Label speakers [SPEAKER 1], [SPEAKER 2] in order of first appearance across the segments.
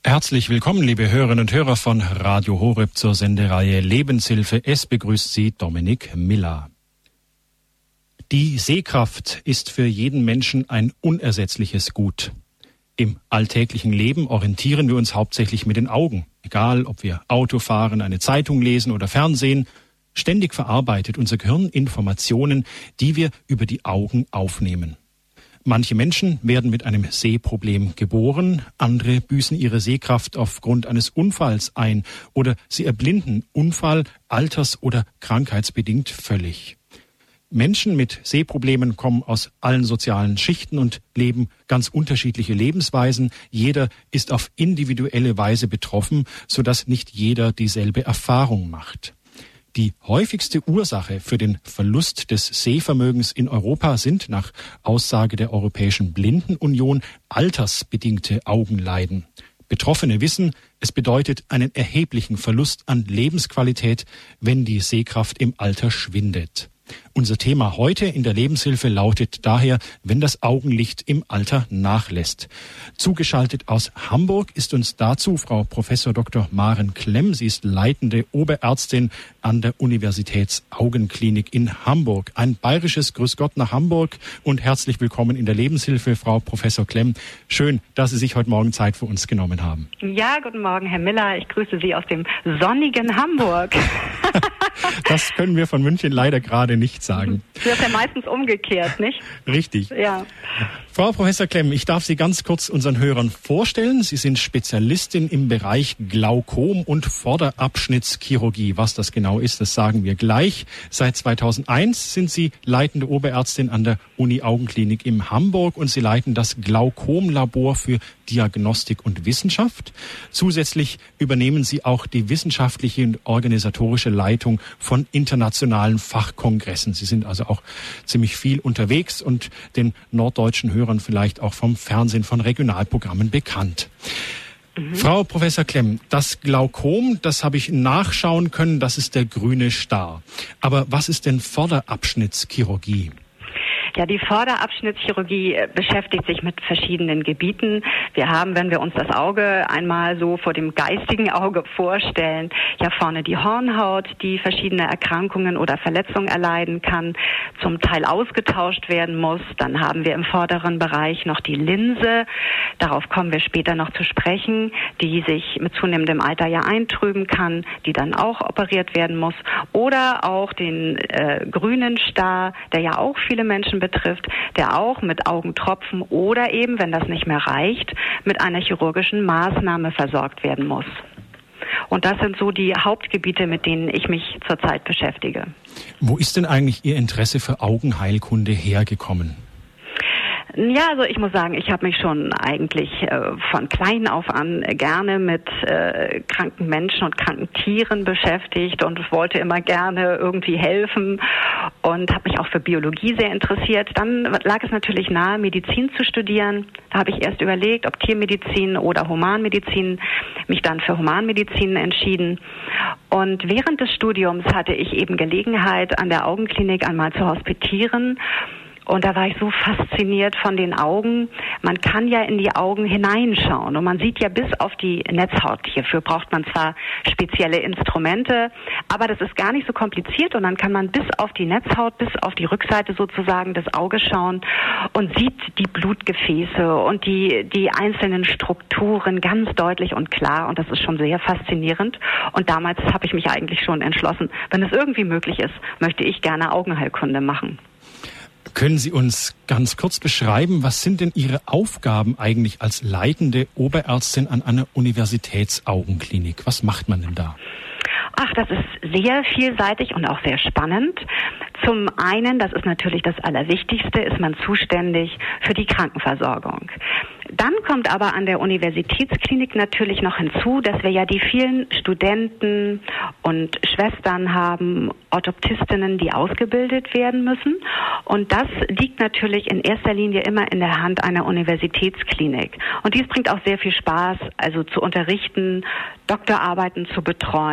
[SPEAKER 1] Herzlich willkommen, liebe Hörerinnen und Hörer von Radio Horeb zur Sendereihe Lebenshilfe. Es begrüßt Sie Dominik Miller. Die Sehkraft ist für jeden Menschen ein unersetzliches Gut. Im alltäglichen Leben orientieren wir uns hauptsächlich mit den Augen. Egal, ob wir Auto fahren, eine Zeitung lesen oder Fernsehen, ständig verarbeitet unser Gehirn Informationen, die wir über die Augen aufnehmen. Manche Menschen werden mit einem Sehproblem geboren, andere büßen ihre Sehkraft aufgrund eines Unfalls ein oder sie erblinden unfall-, alters- oder krankheitsbedingt völlig. Menschen mit Sehproblemen kommen aus allen sozialen Schichten und leben ganz unterschiedliche Lebensweisen. Jeder ist auf individuelle Weise betroffen, sodass nicht jeder dieselbe Erfahrung macht. Die häufigste Ursache für den Verlust des Sehvermögens in Europa sind nach Aussage der Europäischen Blindenunion altersbedingte Augenleiden. Betroffene wissen, es bedeutet einen erheblichen Verlust an Lebensqualität, wenn die Sehkraft im Alter schwindet. Unser Thema heute in der Lebenshilfe lautet daher, wenn das Augenlicht im Alter nachlässt. Zugeschaltet aus Hamburg ist uns dazu Frau Professor Dr. Maren Klemm. Sie ist leitende Oberärztin an der Universitätsaugenklinik in Hamburg. Ein bayerisches Grüß Gott nach Hamburg und herzlich willkommen in der Lebenshilfe, Frau Professor Klemm. Schön, dass Sie sich heute Morgen Zeit für uns genommen haben.
[SPEAKER 2] Ja, guten Morgen, Herr Miller. Ich grüße Sie aus dem sonnigen Hamburg.
[SPEAKER 1] Das können wir von München leider gerade nicht sagen.
[SPEAKER 2] Das ist ja meistens umgekehrt, nicht?
[SPEAKER 1] Richtig.
[SPEAKER 2] Ja.
[SPEAKER 1] Frau Professor Klemm, ich darf Sie ganz kurz unseren Hörern vorstellen. Sie sind Spezialistin im Bereich Glaukom und Vorderabschnittschirurgie. Was das genau ist, das sagen wir gleich. Seit 2001 sind Sie leitende Oberärztin an der Uni-Augenklinik in Hamburg und Sie leiten das Glaukom-Labor für Diagnostik und Wissenschaft. Zusätzlich übernehmen Sie auch die wissenschaftliche und organisatorische Leitung von internationalen Fachkongressen. Sie sind also auch ziemlich viel unterwegs und den norddeutschen Hörern vielleicht auch vom Fernsehen, von Regionalprogrammen bekannt. Frau Professor Klemm, das Glaukom, das habe ich nachschauen können, das ist der grüne Star. Aber was ist denn Vorderabschnittschirurgie?
[SPEAKER 2] Ja, die Vorderabschnittschirurgie beschäftigt sich mit verschiedenen Gebieten. Wir haben, wenn wir uns das Auge einmal so vor dem geistigen Auge vorstellen, ja vorne die Hornhaut, die verschiedene Erkrankungen oder Verletzungen erleiden kann, zum Teil ausgetauscht werden muss. Dann haben wir im vorderen Bereich noch die Linse. Darauf kommen wir später noch zu sprechen, die sich mit zunehmendem Alter ja eintrüben kann, die dann auch operiert werden muss. Oder auch den grünen Star, der ja auch viele Menschen betrifft, der auch mit Augentropfen oder eben, wenn das nicht mehr reicht, mit einer chirurgischen Maßnahme versorgt werden muss. Und das sind so die Hauptgebiete, mit denen ich mich zurzeit beschäftige.
[SPEAKER 1] Wo ist denn eigentlich Ihr Interesse für Augenheilkunde hergekommen?
[SPEAKER 2] Ja, also ich muss sagen, ich habe mich schon eigentlich von klein auf an gerne mit kranken Menschen und kranken Tieren beschäftigt und wollte immer gerne irgendwie helfen und habe mich auch für Biologie sehr interessiert. Dann lag es natürlich nahe, Medizin zu studieren. Da habe ich erst überlegt, ob Tiermedizin oder Humanmedizin, mich dann für Humanmedizin entschieden. Und während des Studiums hatte ich eben Gelegenheit, an der Augenklinik einmal zu hospitieren. Und da war ich so fasziniert von den Augen. Man kann ja in die Augen hineinschauen und man sieht ja bis auf die Netzhaut. Hierfür braucht man zwar spezielle Instrumente, aber das ist gar nicht so kompliziert und dann kann man bis auf die Netzhaut, bis auf die Rückseite sozusagen des Auges schauen und sieht die Blutgefäße und die einzelnen Strukturen ganz deutlich und klar und das ist schon sehr faszinierend. Und damals habe ich mich eigentlich schon entschlossen, wenn es irgendwie möglich ist, möchte ich gerne Augenheilkunde machen.
[SPEAKER 1] Können Sie uns ganz kurz beschreiben, was sind denn Ihre Aufgaben eigentlich als leitende Oberärztin an einer Universitätsaugenklinik? Was macht man denn da?
[SPEAKER 2] Ach, das ist sehr vielseitig und auch sehr spannend. Zum einen, das ist natürlich das Allerwichtigste, ist man zuständig für die Krankenversorgung. Dann kommt aber an der Universitätsklinik natürlich noch hinzu, dass wir ja die vielen Studenten und Schwestern haben, Orthoptistinnen, die ausgebildet werden müssen. Und das liegt natürlich in erster Linie immer in der Hand einer Universitätsklinik. Und dies bringt auch sehr viel Spaß, also zu unterrichten, Doktorarbeiten zu betreuen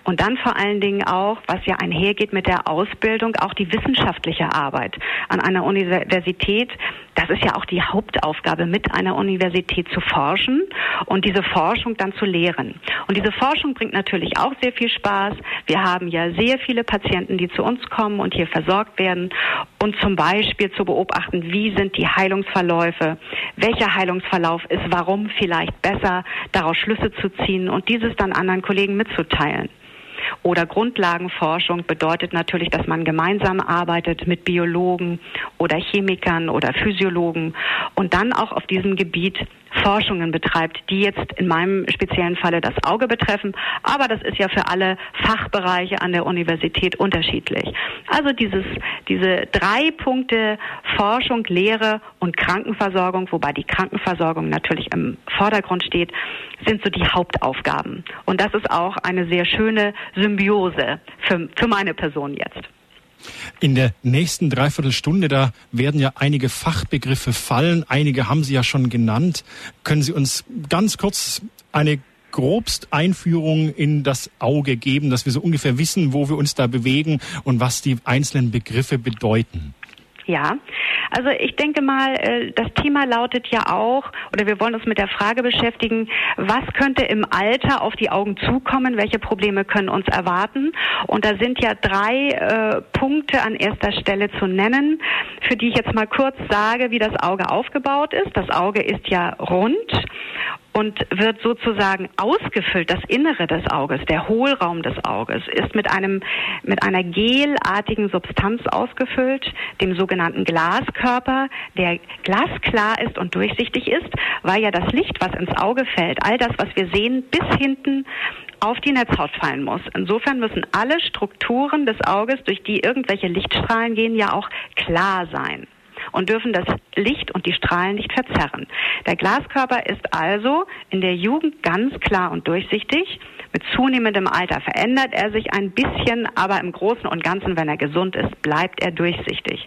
[SPEAKER 2] Und dann vor allen Dingen auch, was ja einhergeht mit der Ausbildung, auch die wissenschaftliche Arbeit an einer Universität. Das ist ja auch die Hauptaufgabe, mit einer Universität zu forschen und diese Forschung dann zu lehren. Und diese Forschung bringt natürlich auch sehr viel Spaß. Wir haben ja sehr viele Patienten, die zu uns kommen und hier versorgt werden. Und zum Beispiel zu beobachten, wie sind die Heilungsverläufe, welcher Heilungsverlauf ist warum vielleicht besser, daraus Schlüsse zu ziehen und dieses dann anderen Kollegen mitzuteilen. Oder Grundlagenforschung bedeutet natürlich, dass man gemeinsam arbeitet mit Biologen oder Chemikern oder Physiologen und dann auch auf diesem Gebiet Forschungen betreibt, die jetzt in meinem speziellen Falle das Auge betreffen. Aber das ist ja für alle Fachbereiche an der Universität unterschiedlich. Also diese 3 Punkte Forschung, Lehre und Krankenversorgung, wobei die Krankenversorgung natürlich im Vordergrund steht, sind so die Hauptaufgaben. Und das ist auch eine sehr schöne Symbiose für meine Person jetzt.
[SPEAKER 1] In der nächsten Dreiviertelstunde, da werden ja einige Fachbegriffe fallen. Einige haben Sie ja schon genannt. Können Sie uns ganz kurz eine grobst Einführung in das Auge geben, dass wir so ungefähr wissen, wo wir uns da bewegen und was die einzelnen Begriffe bedeuten?
[SPEAKER 2] Ja, also ich denke mal, das Thema lautet ja auch, oder wir wollen uns mit der Frage beschäftigen, was könnte im Alter auf die Augen zukommen, welche Probleme können uns erwarten? Und da sind ja 3 Punkte an erster Stelle zu nennen, für die ich jetzt mal kurz sage, wie das Auge aufgebaut ist. Das Auge ist ja rund und wird sozusagen ausgefüllt. Das Innere des Auges, der Hohlraum des Auges, ist mit einer gelartigen Substanz ausgefüllt, dem sogenannten Glaskörper, der glasklar ist und durchsichtig ist, weil ja das Licht, was ins Auge fällt, all das, was wir sehen, bis hinten auf die Netzhaut fallen muss. Insofern müssen alle Strukturen des Auges, durch die irgendwelche Lichtstrahlen gehen, ja auch klar sein und dürfen das Licht und die Strahlen nicht verzerren. Der Glaskörper ist also in der Jugend ganz klar und durchsichtig. Mit zunehmendem Alter verändert er sich ein bisschen, aber im Großen und Ganzen, wenn er gesund ist, bleibt er durchsichtig.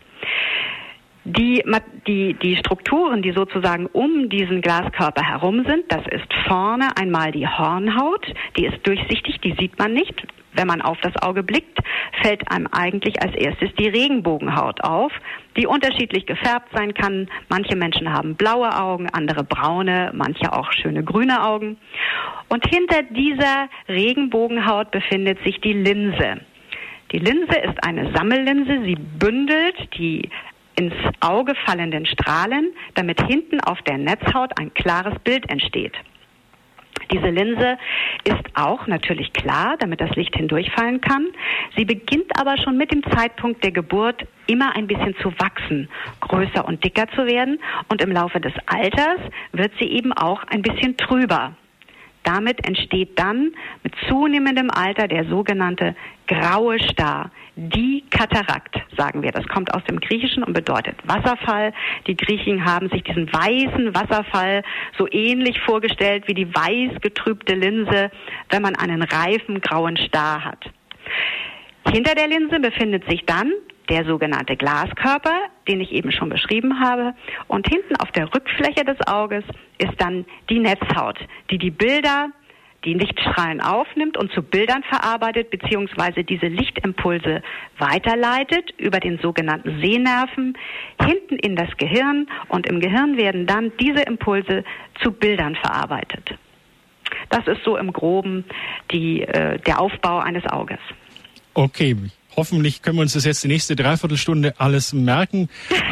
[SPEAKER 2] Die Strukturen, die sozusagen um diesen Glaskörper herum sind, das ist vorne einmal die Hornhaut, die ist durchsichtig, die sieht man nicht. Wenn man auf das Auge blickt, fällt einem eigentlich als erstes die Regenbogenhaut auf, die unterschiedlich gefärbt sein kann. Manche Menschen haben blaue Augen, andere braune, manche auch schöne grüne Augen. Und hinter dieser Regenbogenhaut befindet sich die Linse. Die Linse ist eine Sammellinse, sie bündelt die ins Auge fallenden Strahlen, damit hinten auf der Netzhaut ein klares Bild entsteht. Diese Linse ist auch natürlich klar, damit das Licht hindurchfallen kann. Sie beginnt aber schon mit dem Zeitpunkt der Geburt immer ein bisschen zu wachsen, größer und dicker zu werden. Und im Laufe des Alters wird sie eben auch ein bisschen trüber. Damit entsteht dann mit zunehmendem Alter der sogenannte graue Star, die Katarakt, sagen wir. Das kommt aus dem Griechischen und bedeutet Wasserfall. Die Griechen haben sich diesen weißen Wasserfall so ähnlich vorgestellt wie die weiß getrübte Linse, wenn man einen reifen grauen Star hat. Hinter der Linse befindet sich dann der sogenannte Glaskörper, den ich eben schon beschrieben habe. Und hinten auf der Rückfläche des Auges ist dann die Netzhaut, die die Bilder, die Lichtstrahlen aufnimmt und zu Bildern verarbeitet, beziehungsweise diese Lichtimpulse weiterleitet über den sogenannten Sehnerven hinten in das Gehirn. Und im Gehirn werden dann diese Impulse zu Bildern verarbeitet. Das ist so im Groben der Aufbau eines Auges.
[SPEAKER 1] Okay, hoffentlich können wir uns das jetzt die nächste Dreiviertelstunde alles merken.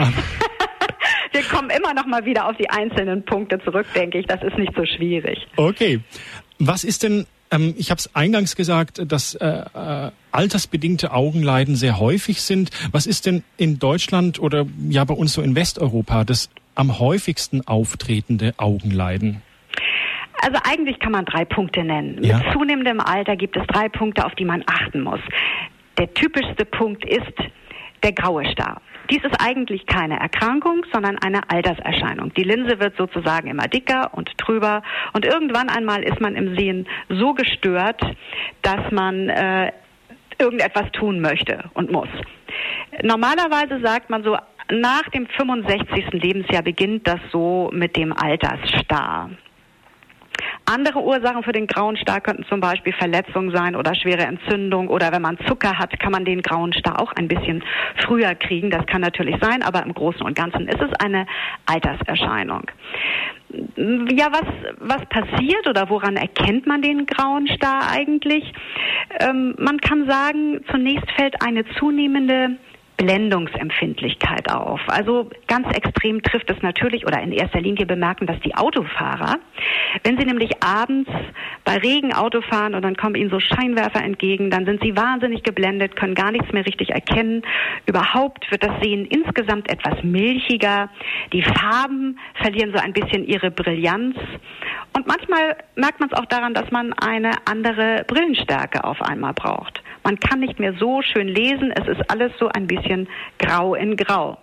[SPEAKER 2] Wir kommen immer noch mal wieder auf die einzelnen Punkte zurück, denke ich. Das ist nicht so schwierig.
[SPEAKER 1] Okay. Was ist denn, ich habe es eingangs gesagt, dass altersbedingte Augenleiden sehr häufig sind. Was ist denn in Deutschland oder ja bei uns so in Westeuropa das am häufigsten auftretende Augenleiden?
[SPEAKER 2] Also eigentlich kann man 3 Punkte nennen.
[SPEAKER 1] Ja.
[SPEAKER 2] Mit zunehmendem Alter gibt es 3 Punkte, auf die man achten muss. Der typischste Punkt ist der graue Star. Dies ist eigentlich keine Erkrankung, sondern eine Alterserscheinung. Die Linse wird sozusagen immer dicker und trüber und irgendwann einmal ist man im Sehen so gestört, dass man irgendetwas tun möchte und muss. Normalerweise sagt man so, nach dem 65. Lebensjahr beginnt das so mit dem Altersstar. Andere Ursachen für den grauen Star könnten zum Beispiel Verletzungen sein oder schwere Entzündung, oder wenn man Zucker hat, kann man den grauen Star auch ein bisschen früher kriegen. Das kann natürlich sein, aber im Großen und Ganzen ist es eine Alterserscheinung. Ja, was passiert oder woran erkennt man den grauen Star eigentlich? Man kann sagen, zunächst fällt eine zunehmende Blendungsempfindlichkeit auf. Also ganz extrem trifft es natürlich, oder in erster Linie bemerken das die Autofahrer. Wenn sie nämlich abends bei Regen Auto fahren und dann kommen ihnen so Scheinwerfer entgegen, dann sind sie wahnsinnig geblendet, können gar nichts mehr richtig erkennen. Überhaupt wird das Sehen insgesamt etwas milchiger. Die Farben verlieren so ein bisschen ihre Brillanz. Und manchmal merkt man es auch daran, dass man eine andere Brillenstärke auf einmal braucht. Man kann nicht mehr so schön lesen, es ist alles so ein bisschen grau in grau.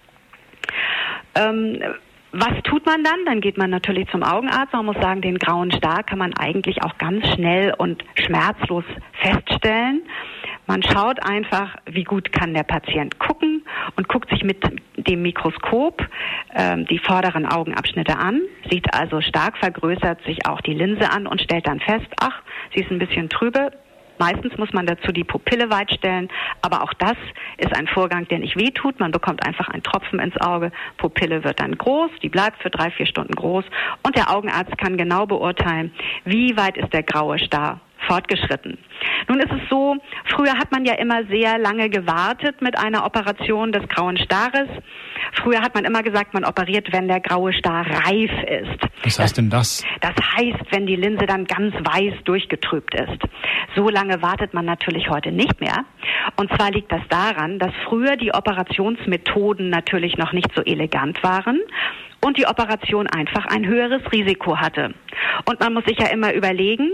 [SPEAKER 2] Was tut man dann? Dann geht man natürlich zum Augenarzt. Man muss sagen, den grauen Star kann man eigentlich auch ganz schnell und schmerzlos feststellen. Man schaut einfach, wie gut kann der Patient gucken, und guckt sich mit dem Mikroskop die vorderen Augenabschnitte an, sieht also stark vergrößert sich auch die Linse an und stellt dann fest, ach, sie ist ein bisschen trübe. Meistens muss man dazu die Pupille weit stellen, aber auch das ist ein Vorgang, der nicht wehtut. Man bekommt einfach einen Tropfen ins Auge, Pupille wird dann groß, die bleibt für 3-4 Stunden groß, und der Augenarzt kann genau beurteilen, wie weit ist der graue Star fortgeschritten. Nun ist es so, früher hat man ja immer sehr lange gewartet mit einer Operation des grauen Stares. Früher hat man immer gesagt, man operiert, wenn der graue Star reif ist.
[SPEAKER 1] Was heißt denn das?
[SPEAKER 2] Das heißt, wenn die Linse dann ganz weiß durchgetrübt ist. So lange wartet man natürlich heute nicht mehr. Und zwar liegt das daran, dass früher die Operationsmethoden natürlich noch nicht so elegant waren und die Operation einfach ein höheres Risiko hatte. Und man muss sich ja immer überlegen,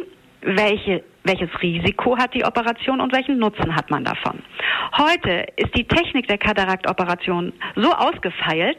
[SPEAKER 2] welches Risiko hat die Operation und welchen Nutzen hat man davon. Heute ist die Technik der Kataraktoperation so ausgefeilt,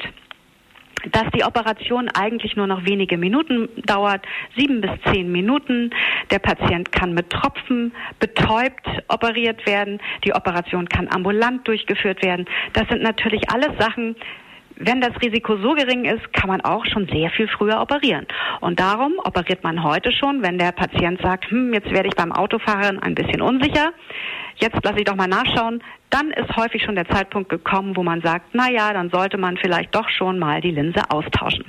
[SPEAKER 2] dass die Operation eigentlich nur noch wenige Minuten dauert, 7 bis 10 Minuten. Der Patient kann mit Tropfen betäubt operiert werden. Die Operation kann ambulant durchgeführt werden. Das sind natürlich alles Sachen, wenn das Risiko so gering ist, kann man auch schon sehr viel früher operieren. Und darum operiert man heute schon, wenn der Patient sagt, jetzt werde ich beim Autofahren ein bisschen unsicher, jetzt lasse ich doch mal nachschauen, dann ist häufig schon der Zeitpunkt gekommen, wo man sagt, dann sollte man vielleicht doch schon mal die Linse austauschen.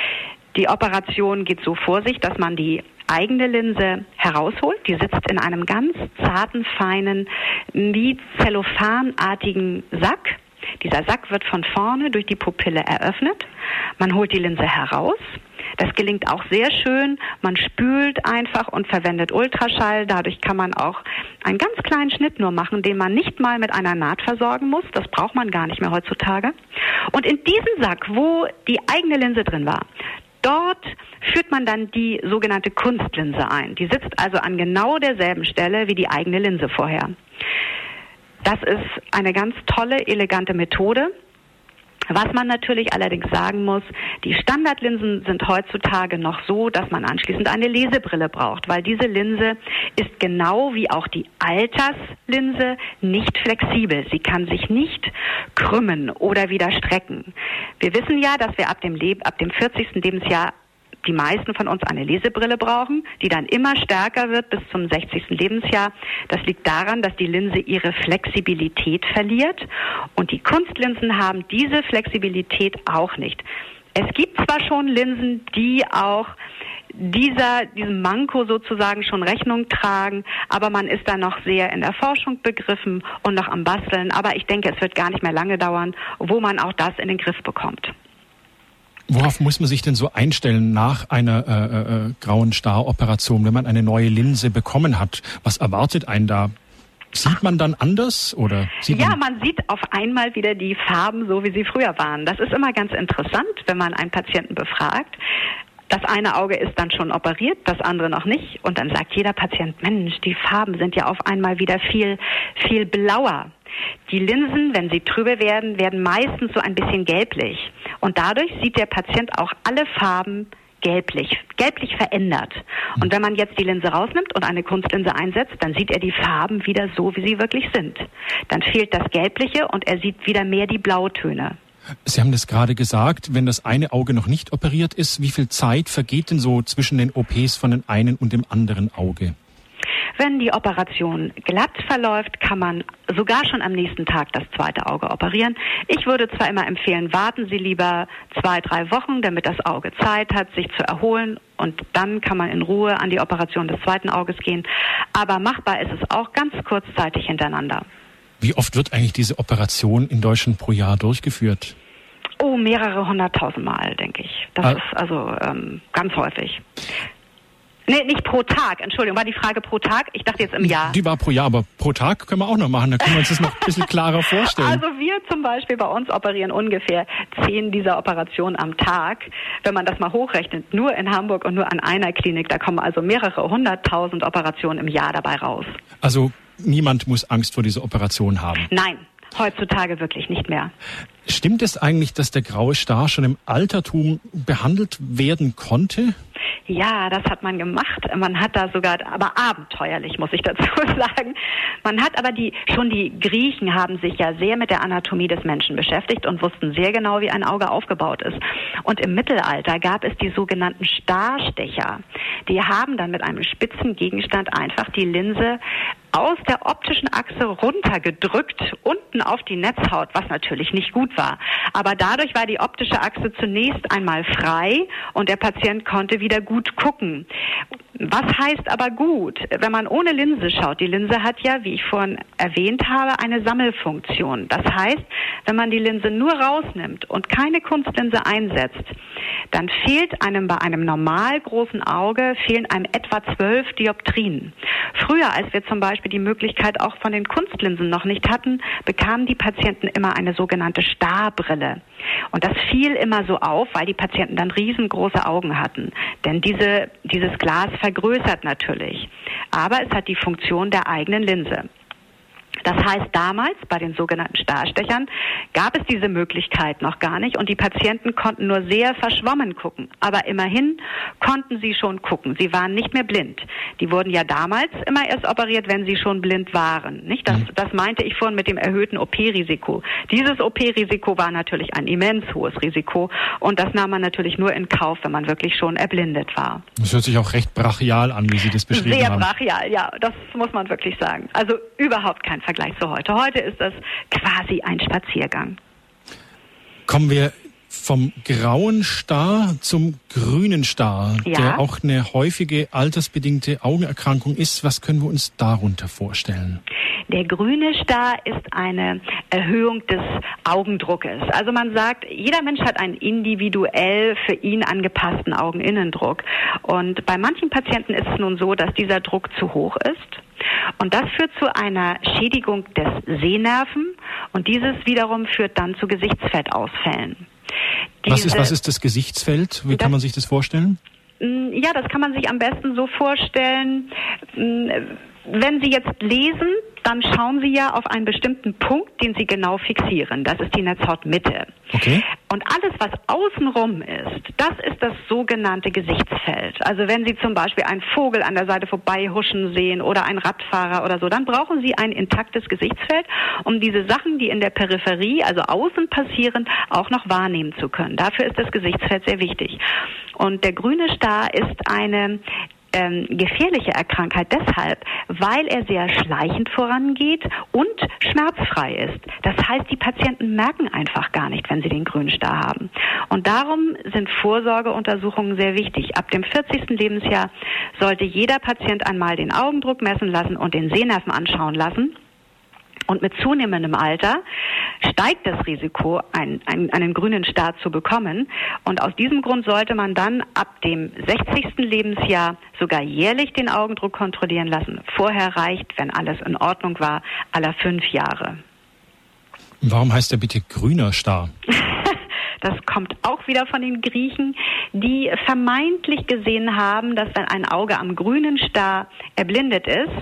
[SPEAKER 2] Die Operation geht so vor sich, dass man die eigene Linse herausholt. Die sitzt in einem ganz zarten, feinen, wie zellophanartigen Sack. Dieser Sack wird von vorne durch die Pupille eröffnet. Man holt die Linse heraus. Das gelingt auch sehr schön. Man spült einfach und verwendet Ultraschall. Dadurch kann man auch einen ganz kleinen Schnitt nur machen, den man nicht mal mit einer Naht versorgen muss. Das braucht man gar nicht mehr heutzutage. Und in diesen Sack, wo die eigene Linse drin war, dort führt man dann die sogenannte Kunstlinse ein. Die sitzt also an genau derselben Stelle wie die eigene Linse vorher. Das ist eine ganz tolle, elegante Methode. Was man natürlich allerdings sagen muss, die Standardlinsen sind heutzutage noch so, dass man anschließend eine Lesebrille braucht, weil diese Linse ist genau wie auch die Alterslinse nicht flexibel. Sie kann sich nicht krümmen oder wieder strecken. Wir wissen ja, dass wir ab dem 40. Lebensjahr die meisten von uns eine Lesebrille brauchen, die dann immer stärker wird bis zum 60. Lebensjahr. Das liegt daran, dass die Linse ihre Flexibilität verliert und die Kunstlinsen haben diese Flexibilität auch nicht. Es gibt zwar schon Linsen, die auch diesem Manko sozusagen schon Rechnung tragen, aber man ist da noch sehr in der Forschung begriffen und noch am Basteln. Aber ich denke, es wird gar nicht mehr lange dauern, wo man auch das in den Griff bekommt.
[SPEAKER 1] Worauf muss man sich denn so einstellen nach einer grauen Star-Operation, wenn man eine neue Linse bekommen hat? Was erwartet einen da? Sieht man dann anders? Oder
[SPEAKER 2] man sieht auf einmal wieder die Farben so, wie sie früher waren. Das ist immer ganz interessant, wenn man einen Patienten befragt. Das eine Auge ist dann schon operiert, das andere noch nicht. Und dann sagt jeder Patient, Mensch, die Farben sind ja auf einmal wieder viel, viel blauer. Die Linsen, wenn sie trübe werden, werden meistens so ein bisschen gelblich. Und dadurch sieht der Patient auch alle Farben gelblich verändert. Und wenn man jetzt die Linse rausnimmt und eine Kunstlinse einsetzt, dann sieht er die Farben wieder so, wie sie wirklich sind. Dann fehlt das Gelbliche und er sieht wieder mehr die Blautöne.
[SPEAKER 1] Sie haben das gerade gesagt, wenn das eine Auge noch nicht operiert ist, wie viel Zeit vergeht denn so zwischen den OPs von dem einen und dem anderen Auge?
[SPEAKER 2] Wenn die Operation glatt verläuft, kann man sogar schon am nächsten Tag das zweite Auge operieren. Ich würde zwar immer empfehlen, warten Sie lieber 2-3 Wochen, damit das Auge Zeit hat, sich zu erholen, und dann kann man in Ruhe an die Operation des zweiten Auges gehen. Aber machbar ist es auch ganz kurzzeitig hintereinander.
[SPEAKER 1] Wie oft wird eigentlich diese Operation in Deutschland pro Jahr durchgeführt?
[SPEAKER 2] Oh, mehrere 100.000 Mal, denke ich. Das ist also ganz häufig. Nee, nicht pro Tag. Entschuldigung, war die Frage pro Tag? Ich dachte jetzt im Jahr.
[SPEAKER 1] Die war pro Jahr, aber pro Tag können wir auch noch machen. Da können wir uns das noch ein bisschen klarer vorstellen.
[SPEAKER 2] Also wir zum Beispiel bei uns operieren ungefähr 10 dieser Operationen am Tag. Wenn man das mal hochrechnet, nur in Hamburg und nur an einer Klinik, da kommen also mehrere 100.000 Operationen im Jahr dabei raus.
[SPEAKER 1] Also niemand muss Angst vor dieser Operation haben?
[SPEAKER 2] Nein, heutzutage wirklich nicht mehr.
[SPEAKER 1] Stimmt es eigentlich, dass der graue Star schon im Altertum behandelt werden konnte?
[SPEAKER 2] Ja, das hat man gemacht. Man hat da sogar, aber abenteuerlich, muss ich dazu sagen. Man hat aber die Griechen haben sich ja sehr mit der Anatomie des Menschen beschäftigt und wussten sehr genau, wie ein Auge aufgebaut ist. Und im Mittelalter gab es die sogenannten Starstecher. Die haben dann mit einem spitzen Gegenstand einfach die Linse aus der optischen Achse runtergedrückt, unten auf die Netzhaut, was natürlich nicht gut war. Aber dadurch war die optische Achse zunächst einmal frei und der Patient konnte wieder gut gucken. Was heißt aber gut, wenn man ohne Linse schaut? Die Linse hat ja, wie ich vorhin erwähnt habe, eine Sammelfunktion. Das heißt, wenn man die Linse nur rausnimmt und keine Kunstlinse einsetzt, dann fehlt einem bei einem normal großen Auge, fehlen einem etwa 12 Dioptrien. Früher, als wir zum Beispiel die Möglichkeit auch von den Kunstlinsen noch nicht hatten, bekamen die Patienten immer eine sogenannte Starbrille. Und das fiel immer so auf, weil die Patienten dann riesengroße Augen hatten. Denn dieses Glas vergrößert natürlich. Aber es hat die Funktion der eigenen Linse. Das heißt, damals bei den sogenannten Starstechern gab es diese Möglichkeit noch gar nicht und die Patienten konnten nur sehr verschwommen gucken. Aber immerhin konnten sie schon gucken. Sie waren nicht mehr blind. Die wurden ja damals immer erst operiert, wenn sie schon blind waren. Nicht? Das meinte ich vorhin mit dem erhöhten OP-Risiko. Dieses OP-Risiko war natürlich ein immens hohes Risiko und das nahm man natürlich nur in Kauf, wenn man wirklich schon erblindet war.
[SPEAKER 1] Das hört sich auch recht brachial an, wie Sie das beschrieben haben.
[SPEAKER 2] Sehr brachial, ja, das muss man wirklich sagen. Also überhaupt kein Vergleich zu heute. Heute ist das quasi ein Spaziergang.
[SPEAKER 1] Kommen wir vom grauen Star zum grünen Star, der auch eine häufige altersbedingte Augenerkrankung ist. Was können wir uns darunter vorstellen?
[SPEAKER 2] Der grüne Star ist eine Erhöhung des Augendruckes. Also man sagt, jeder Mensch hat einen individuell für ihn angepassten Augeninnendruck. Und bei manchen Patienten ist es nun so, dass dieser Druck zu hoch ist. Und das führt zu einer Schädigung des Sehnerven und dieses wiederum führt dann zu Gesichtsfeldausfällen.
[SPEAKER 1] Was ist das Gesichtsfeld? Wie kann man sich das vorstellen?
[SPEAKER 2] Ja, das kann man sich am besten so vorstellen. Wenn Sie jetzt lesen, dann schauen Sie ja auf einen bestimmten Punkt, den Sie genau fixieren. Das ist die Netzhautmitte.
[SPEAKER 1] Okay.
[SPEAKER 2] Und alles, was außenrum ist, das ist das sogenannte Gesichtsfeld. Also wenn Sie zum Beispiel einen Vogel an der Seite vorbeihuschen sehen oder einen Radfahrer oder so, dann brauchen Sie ein intaktes Gesichtsfeld, um diese Sachen, die in der Peripherie, also außen passieren, auch noch wahrnehmen zu können. Dafür ist das Gesichtsfeld sehr wichtig. Und der grüne Star ist eine gefährliche Erkrankheit deshalb, weil er sehr schleichend vorangeht und schmerzfrei ist. Das heißt, die Patienten merken einfach gar nicht, wenn sie den grünen Star haben. Und darum sind Vorsorgeuntersuchungen sehr wichtig. Ab dem 40. Lebensjahr sollte jeder Patient einmal den Augendruck messen lassen und den Sehnerven anschauen lassen. Und mit zunehmendem Alter steigt das Risiko, einen grünen Star zu bekommen. Und aus diesem Grund sollte man dann ab dem 60. Lebensjahr sogar jährlich den Augendruck kontrollieren lassen. Vorher reicht, wenn alles in Ordnung war, alle 5 Jahre.
[SPEAKER 1] Warum heißt der bitte grüner Star?
[SPEAKER 2] Das kommt auch wieder von den Griechen, die vermeintlich gesehen haben, dass wenn ein Auge am grünen Star erblindet ist,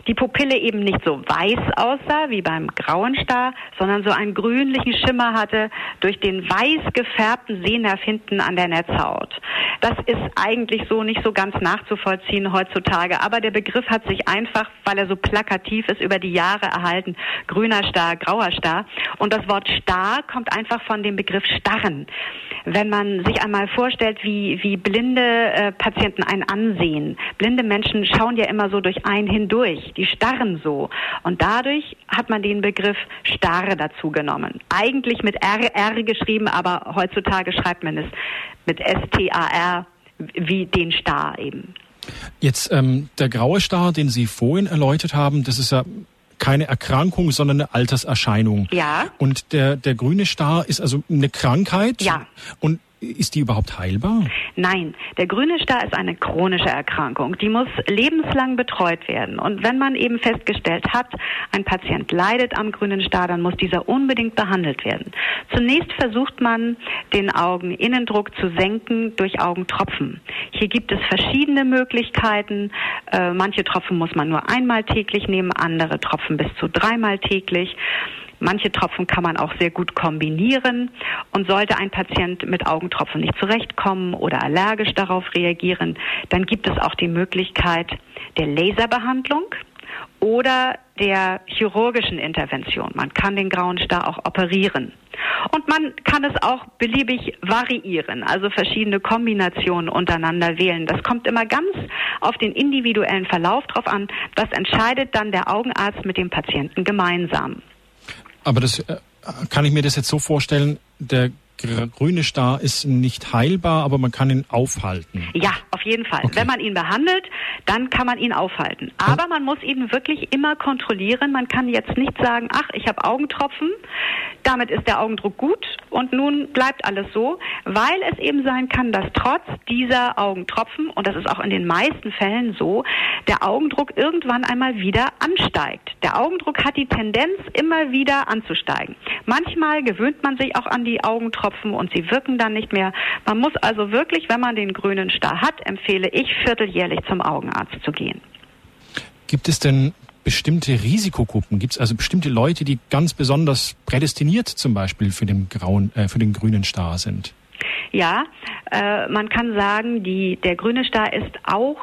[SPEAKER 2] die Pupille eben nicht so weiß aussah wie beim grauen Star, sondern so einen grünlichen Schimmer hatte durch den weiß gefärbten Sehnerv hinten an der Netzhaut. Das ist eigentlich so nicht so ganz nachzuvollziehen heutzutage, aber der Begriff hat sich einfach, weil er so plakativ ist, über die Jahre erhalten. Grüner Star, grauer Star. Und das Wort Star kommt einfach von dem Begriff Starren. Wenn man sich einmal vorstellt, wie blinde Patienten einen ansehen. Blinde Menschen schauen ja immer so durch einen hindurch. Die starren so. Und dadurch hat man den Begriff Starre dazu genommen. Eigentlich mit RR geschrieben, aber heutzutage schreibt man es mit STAR, wie den Star eben.
[SPEAKER 1] Jetzt der graue Star, den Sie vorhin erläutert haben, das ist ja keine Erkrankung, sondern eine Alterserscheinung.
[SPEAKER 2] Ja.
[SPEAKER 1] Und der grüne Star ist also eine Krankheit?
[SPEAKER 2] Ja.
[SPEAKER 1] Und ist die überhaupt heilbar?
[SPEAKER 2] Nein, der grüne Star ist eine chronische Erkrankung. Die muss lebenslang betreut werden. Und wenn man eben festgestellt hat, ein Patient leidet am grünen Star, dann muss dieser unbedingt behandelt werden. Zunächst versucht man, den Augeninnendruck zu senken durch Augentropfen. Hier gibt es verschiedene Möglichkeiten. Manche Tropfen muss man nur einmal täglich nehmen, andere Tropfen bis zu 3-mal täglich. Manche Tropfen kann man auch sehr gut kombinieren, und sollte ein Patient mit Augentropfen nicht zurechtkommen oder allergisch darauf reagieren, dann gibt es auch die Möglichkeit der Laserbehandlung oder der chirurgischen Intervention. Man kann den grauen Star auch operieren. Und man kann es auch beliebig variieren, also verschiedene Kombinationen untereinander wählen. Das kommt immer ganz auf den individuellen Verlauf drauf an. Das entscheidet dann der Augenarzt mit dem Patienten gemeinsam.
[SPEAKER 1] Aber das kann ich mir das jetzt so vorstellen, der grüne Star ist nicht heilbar, aber man kann ihn aufhalten.
[SPEAKER 2] Ja, auf jeden Fall. Okay. Wenn man ihn behandelt, dann kann man ihn aufhalten. Aber man muss ihn wirklich immer kontrollieren. Man kann jetzt nicht sagen, ach, ich habe Augentropfen, damit ist der Augendruck gut und nun bleibt alles so, weil es eben sein kann, dass trotz dieser Augentropfen, und das ist auch in den meisten Fällen so, der Augendruck irgendwann einmal wieder ansteigt. Der Augendruck hat die Tendenz, immer wieder anzusteigen. Manchmal gewöhnt man sich auch an die Augentropfen und sie wirken dann nicht mehr. Man muss also wirklich, wenn man den grünen Star hat, empfehle ich, vierteljährlich zum Augenarzt zu gehen.
[SPEAKER 1] Gibt es denn bestimmte Risikogruppen? Gibt es also bestimmte Leute, die ganz besonders prädestiniert zum Beispiel für den grünen Star sind?
[SPEAKER 2] Ja, man kann sagen, der grüne Star ist auch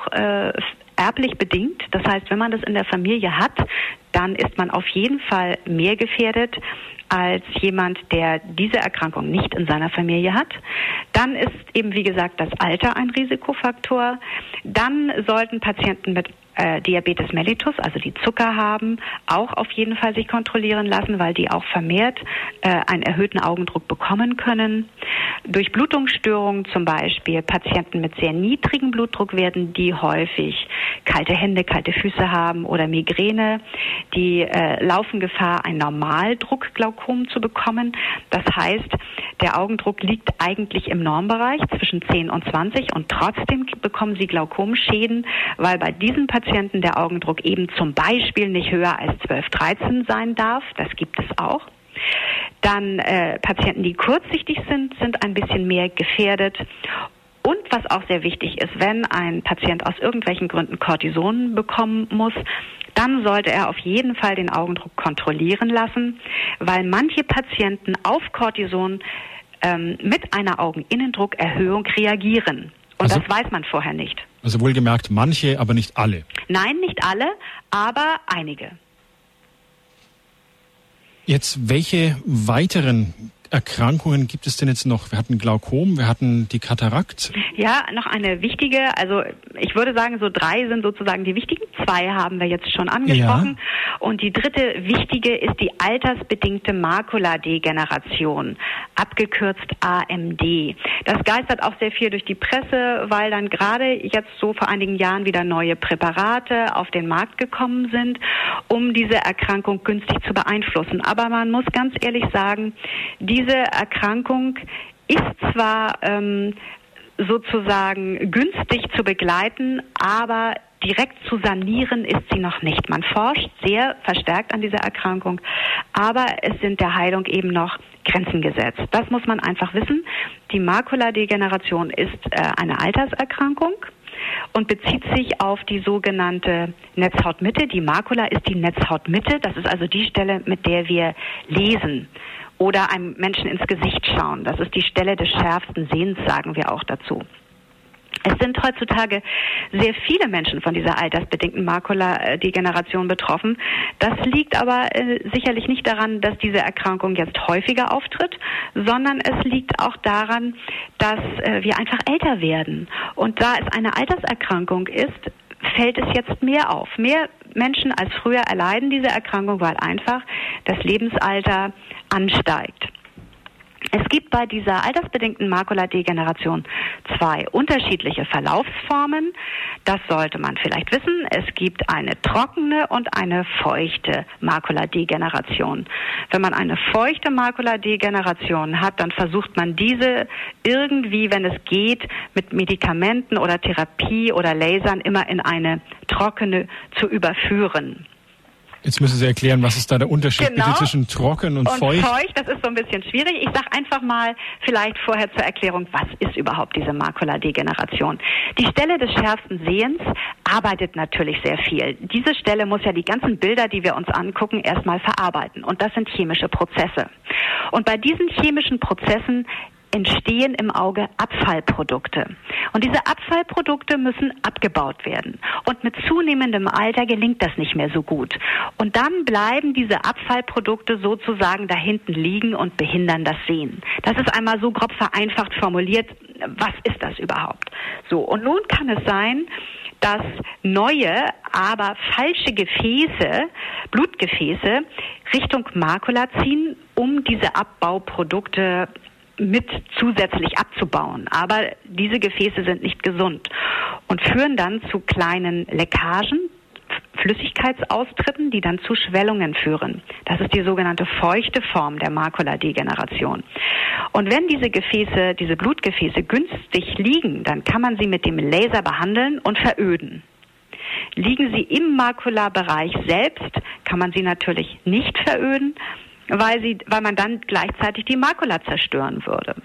[SPEAKER 2] erblich bedingt. Das heißt, wenn man das in der Familie hat, dann ist man auf jeden Fall mehr gefährdet als jemand, der diese Erkrankung nicht in seiner Familie hat. Dann ist eben, wie gesagt, das Alter ein Risikofaktor. Dann sollten Patienten mit Diabetes mellitus, also die Zucker haben, auch auf jeden Fall sich kontrollieren lassen, weil die auch vermehrt einen erhöhten Augendruck bekommen können. Durch Blutungsstörungen zum Beispiel, Patienten mit sehr niedrigem Blutdruck werden, die häufig kalte Hände, kalte Füße haben oder Migräne, die laufen Gefahr, ein Normaldruckglaukom zu bekommen. Das heißt, der Augendruck liegt eigentlich im Normbereich zwischen 10 und 20 und trotzdem bekommen sie Glaukomschäden, weil bei diesen Patienten der Augendruck eben zum Beispiel nicht höher als 12, 13 sein darf. Das gibt es auch. Dann Patienten, die kurzsichtig sind ein bisschen mehr gefährdet. Und was auch sehr wichtig ist, wenn ein Patient aus irgendwelchen Gründen Cortison bekommen muss, dann sollte er auf jeden Fall den Augendruck kontrollieren lassen, weil manche Patienten auf Cortison mit einer Augeninnendruckerhöhung reagieren. Und also, das weiß man vorher nicht.
[SPEAKER 1] Also wohlgemerkt manche, aber nicht alle.
[SPEAKER 2] Nein, nicht alle, aber einige.
[SPEAKER 1] Jetzt, welche weiteren Erkrankungen gibt es denn jetzt noch? Wir hatten Glaukom, wir hatten die Katarakt.
[SPEAKER 2] Ja, noch eine wichtige, also ich würde sagen, so 3 sind sozusagen die wichtigen. 2 haben wir jetzt schon angesprochen. Ja. Und die dritte wichtige ist die altersbedingte Makuladegeneration, abgekürzt AMD. Das geistert auch sehr viel durch die Presse, weil dann gerade jetzt so vor einigen Jahren wieder neue Präparate auf den Markt gekommen sind, um diese Erkrankung günstig zu beeinflussen. Aber man muss ganz ehrlich sagen, diese Erkrankung ist zwar sozusagen günstig zu begleiten, aber direkt zu sanieren ist sie noch nicht. Man forscht sehr verstärkt an dieser Erkrankung, aber es sind der Heilung eben noch Grenzen gesetzt. Das muss man einfach wissen. Die Makuladegeneration ist eine Alterserkrankung. und bezieht sich auf die sogenannte Netzhautmitte. Die Makula ist die Netzhautmitte. Das ist also die Stelle, mit der wir lesen oder einem Menschen ins Gesicht schauen. Das ist die Stelle des schärfsten Sehens, sagen wir auch dazu. Es sind heutzutage sehr viele Menschen von dieser altersbedingten Makuladegeneration betroffen. Das liegt aber sicherlich nicht daran, dass diese Erkrankung jetzt häufiger auftritt, sondern es liegt auch daran, dass wir einfach älter werden. Und da es eine Alterserkrankung ist, fällt es jetzt mehr auf. Mehr Menschen als früher erleiden diese Erkrankung, weil einfach das Lebensalter ansteigt. Es gibt bei dieser altersbedingten Makuladegeneration 2 unterschiedliche Verlaufsformen. Das sollte man vielleicht wissen. Es gibt eine trockene und eine feuchte Makuladegeneration. Wenn man eine feuchte Makuladegeneration hat, dann versucht man diese irgendwie, wenn es geht, mit Medikamenten oder Therapie oder Lasern immer in eine trockene zu überführen.
[SPEAKER 1] Jetzt müssen Sie erklären, was ist da der Unterschied bitte zwischen trocken und feucht?
[SPEAKER 2] Das ist so ein bisschen schwierig. Ich sage einfach mal vielleicht vorher zur Erklärung, was ist überhaupt diese Makuladegeneration? Die Stelle des schärfsten Sehens arbeitet natürlich sehr viel. Diese Stelle muss ja die ganzen Bilder, die wir uns angucken, erstmal verarbeiten. Und das sind chemische Prozesse. Und bei diesen chemischen Prozessen entstehen im Auge Abfallprodukte. Und diese Abfallprodukte müssen abgebaut werden. Und mit zunehmendem Alter gelingt das nicht mehr so gut. Und dann bleiben diese Abfallprodukte sozusagen da hinten liegen und behindern das Sehen. Das ist einmal so grob vereinfacht formuliert. Was ist das überhaupt? So, und nun kann es sein, dass neue, aber falsche Gefäße, Blutgefäße, Richtung Makula ziehen, um diese Abbauprodukte mit zusätzlich abzubauen. Aber diese Gefäße sind nicht gesund und führen dann zu kleinen Leckagen, Flüssigkeitsaustritten, die dann zu Schwellungen führen. Das ist die sogenannte feuchte Form der Makuladegeneration. Und wenn diese Gefäße, diese Blutgefäße günstig liegen, dann kann man sie mit dem Laser behandeln und veröden. Liegen sie im Makulabereich selbst, kann man sie natürlich nicht veröden, weil man dann gleichzeitig die Makula zerstören würde.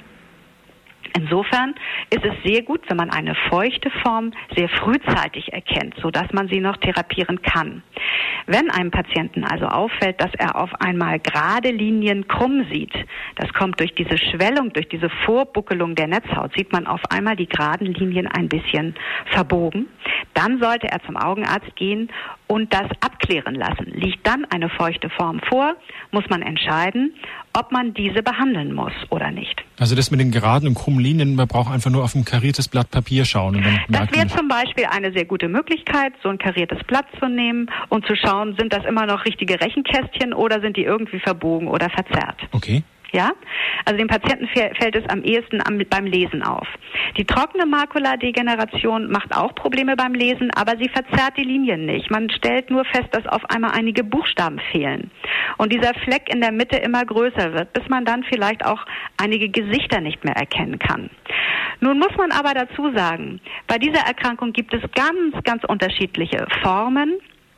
[SPEAKER 2] Insofern ist es sehr gut, wenn man eine feuchte Form sehr frühzeitig erkennt, sodass man sie noch therapieren kann. Wenn einem Patienten also auffällt, dass er auf einmal gerade Linien krumm sieht, das kommt durch diese Schwellung, durch diese Vorbuckelung der Netzhaut, sieht man auf einmal die geraden Linien ein bisschen verbogen, dann sollte er zum Augenarzt gehen und das abklären lassen. Liegt dann eine feuchte Form vor, muss man entscheiden, ob man diese behandeln muss oder nicht.
[SPEAKER 1] Also das mit den geraden und krummen Linien, man braucht einfach nur auf ein kariertes Blatt Papier schauen. Und dann
[SPEAKER 2] das wäre zum Beispiel eine sehr gute Möglichkeit, so ein kariertes Blatt zu nehmen und zu schauen, sind das immer noch richtige Rechenkästchen oder sind die irgendwie verbogen oder verzerrt.
[SPEAKER 1] Okay.
[SPEAKER 2] Ja, also dem Patienten fällt es am ehesten beim Lesen auf. Die trockene Makuladegeneration macht auch Probleme beim Lesen, aber sie verzerrt die Linien nicht. Man stellt nur fest, dass auf einmal einige Buchstaben fehlen und dieser Fleck in der Mitte immer größer wird, bis man dann vielleicht auch einige Gesichter nicht mehr erkennen kann. Nun muss man aber dazu sagen, bei dieser Erkrankung gibt es ganz, ganz unterschiedliche Formen.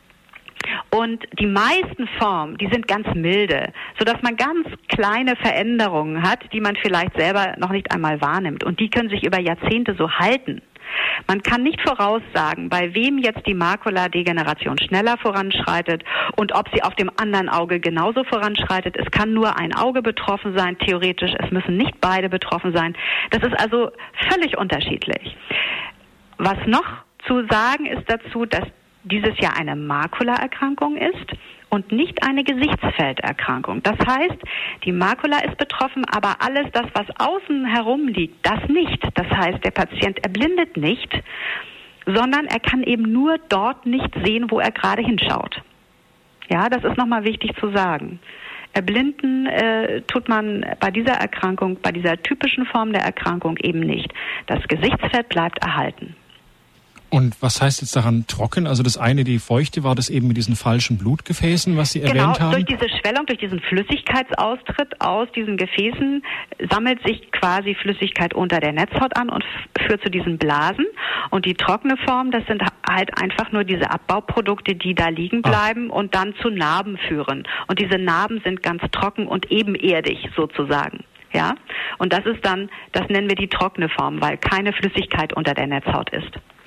[SPEAKER 2] Und die meisten Formen, die sind ganz milde, sodass man ganz kleine Veränderungen hat, die man vielleicht selber noch nicht einmal wahrnimmt. Und die können sich über Jahrzehnte so halten. Man kann nicht voraussagen, bei wem jetzt die Makuladegeneration schneller voranschreitet und ob sie auf dem anderen Auge genauso voranschreitet. Es kann nur ein Auge betroffen sein, theoretisch. Es müssen nicht beide betroffen sein. Das ist also völlig unterschiedlich. Was noch zu sagen ist dazu, dass dieses Jahr eine Makulaerkrankung ist und nicht eine Gesichtsfelderkrankung. Das heißt, die Makula ist betroffen, aber alles das, was außen herum liegt, das nicht. Das heißt, der Patient erblindet nicht, sondern er kann eben nur dort nicht sehen, wo er gerade hinschaut. Ja, das ist nochmal wichtig zu sagen. Erblinden tut man bei dieser Erkrankung, bei dieser typischen Form der Erkrankung eben nicht. Das Gesichtsfeld bleibt erhalten.
[SPEAKER 1] Und was heißt jetzt daran trocken? Also das eine, die Feuchte, war das eben mit diesen falschen Blutgefäßen, was Sie erwähnt haben?
[SPEAKER 2] Genau, durch diese Schwellung, durch diesen Flüssigkeitsaustritt aus diesen Gefäßen sammelt sich quasi Flüssigkeit unter der Netzhaut an und führt zu diesen Blasen. Und die trockene Form, das sind halt einfach nur diese Abbauprodukte, die da liegen bleiben und dann zu Narben führen. Und diese Narben sind ganz trocken und ebenerdig sozusagen. Ja? Und das ist dann, das nennen wir die trockene Form, weil keine Flüssigkeit unter der Netzhaut ist.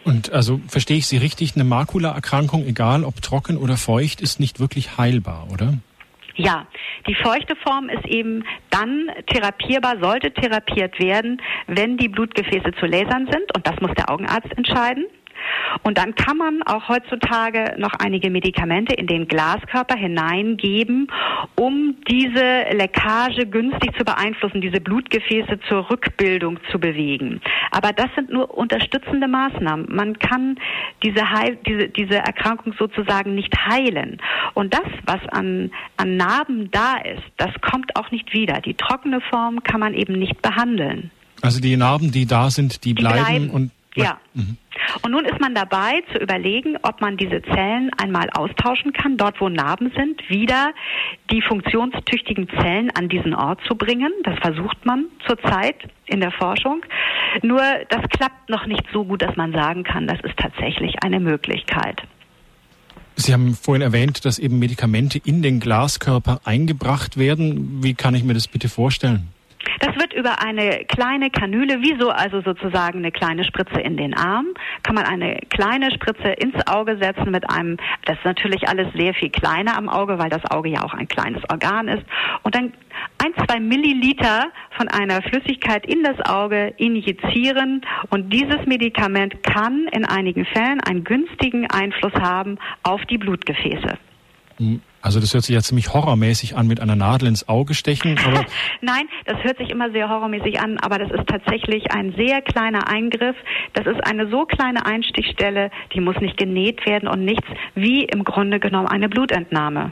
[SPEAKER 1] Und also verstehe ich Sie richtig, eine Makulaerkrankung, egal ob trocken oder feucht, ist nicht wirklich heilbar, oder?
[SPEAKER 2] Ja, die feuchte Form ist eben dann therapierbar, sollte therapiert werden, wenn die Blutgefäße zu lasern sind, und das muss der Augenarzt entscheiden. Und dann kann man auch heutzutage noch einige Medikamente in den Glaskörper hineingeben, um diese Leckage günstig zu beeinflussen, diese Blutgefäße zur Rückbildung zu bewegen. Aber das sind nur unterstützende Maßnahmen. Man kann diese Erkrankung sozusagen nicht heilen. Und das, was an Narben da ist, das kommt auch nicht wieder. Die trockene Form kann man eben nicht behandeln.
[SPEAKER 1] Also die Narben, die da sind, die bleiben und...
[SPEAKER 2] Ja. Mhm. Und nun ist man dabei zu überlegen, ob man diese Zellen einmal austauschen kann, dort wo Narben sind, wieder die funktionstüchtigen Zellen an diesen Ort zu bringen. Das versucht man zurzeit in der Forschung. Nur das klappt noch nicht so gut, dass man sagen kann, das ist tatsächlich eine Möglichkeit.
[SPEAKER 1] Sie haben vorhin erwähnt, dass eben Medikamente in den Glaskörper eingebracht werden. Wie kann ich mir das bitte vorstellen?
[SPEAKER 2] Das wird über eine kleine Kanüle, also sozusagen eine kleine Spritze in den Arm, kann man eine kleine Spritze ins Auge setzen mit einem, das ist natürlich alles sehr viel kleiner am Auge, weil das Auge ja auch ein kleines Organ ist, und dann 1-2 Milliliter von einer Flüssigkeit in das Auge injizieren, und dieses Medikament kann in einigen Fällen einen günstigen Einfluss haben auf die Blutgefäße.
[SPEAKER 1] Also das hört sich ja ziemlich horrormäßig an, mit einer Nadel ins Auge stechen. Aber
[SPEAKER 2] Nein, das hört sich immer sehr horrormäßig an, aber das ist tatsächlich ein sehr kleiner Eingriff. Das ist eine so kleine Einstichstelle, die muss nicht genäht werden und nichts, wie im Grunde genommen eine Blutentnahme.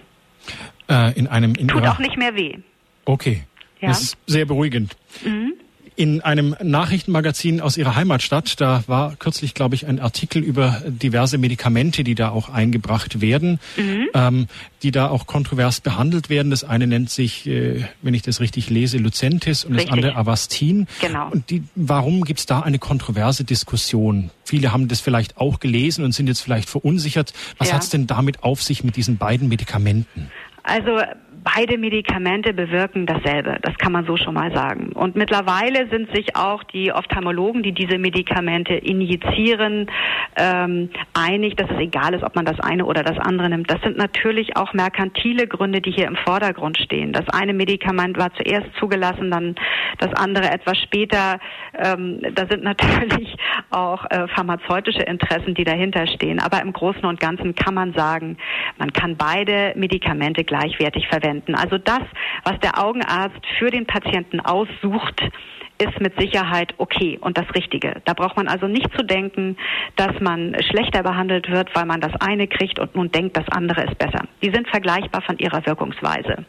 [SPEAKER 2] Tut auch nicht mehr weh.
[SPEAKER 1] Okay, ja. Das ist sehr beruhigend. Mhm. In einem Nachrichtenmagazin aus Ihrer Heimatstadt, da war kürzlich, glaube ich, ein Artikel über diverse Medikamente, die da auch eingebracht werden, die da auch kontrovers behandelt werden. Das eine nennt sich, wenn ich das richtig lese, Lucentis, und das andere Avastin.
[SPEAKER 2] Genau.
[SPEAKER 1] Und warum gibt es da eine kontroverse Diskussion? Viele haben das vielleicht auch gelesen und sind jetzt vielleicht verunsichert. Was hat es denn damit auf sich mit diesen beiden Medikamenten?
[SPEAKER 2] Also beide Medikamente bewirken dasselbe, das kann man so schon mal sagen. Und mittlerweile sind sich auch die Ophthalmologen, die diese Medikamente injizieren, einig, dass es egal ist, ob man das eine oder das andere nimmt. Das sind natürlich auch merkantile Gründe, die hier im Vordergrund stehen. Das eine Medikament war zuerst zugelassen, dann das andere etwas später. Da sind natürlich auch pharmazeutische Interessen, die dahinter stehen. Aber im Großen und Ganzen kann man sagen, man kann beide Medikamente gleichwertig verwenden. Also das, was der Augenarzt für den Patienten aussucht, ist mit Sicherheit okay und das Richtige. Da braucht man also nicht zu denken, dass man schlechter behandelt wird, weil man das eine kriegt und nun denkt, das andere ist besser. Die sind vergleichbar von ihrer Wirkungsweise.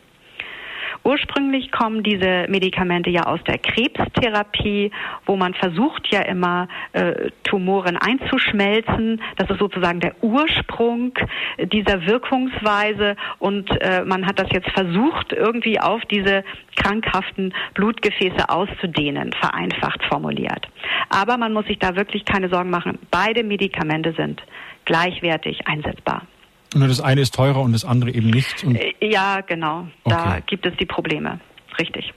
[SPEAKER 2] Ursprünglich kommen diese Medikamente ja aus der Krebstherapie, wo man versucht ja immer Tumoren einzuschmelzen. Das ist sozusagen der Ursprung dieser Wirkungsweise, und man hat das jetzt versucht, irgendwie auf diese krankhaften Blutgefäße auszudehnen, vereinfacht formuliert. Aber man muss sich da wirklich keine Sorgen machen. Beide Medikamente sind gleichwertig einsetzbar.
[SPEAKER 1] Nur das eine ist teurer und das andere eben nicht.
[SPEAKER 2] Ja, genau. Okay. Da gibt es die Probleme. Richtig.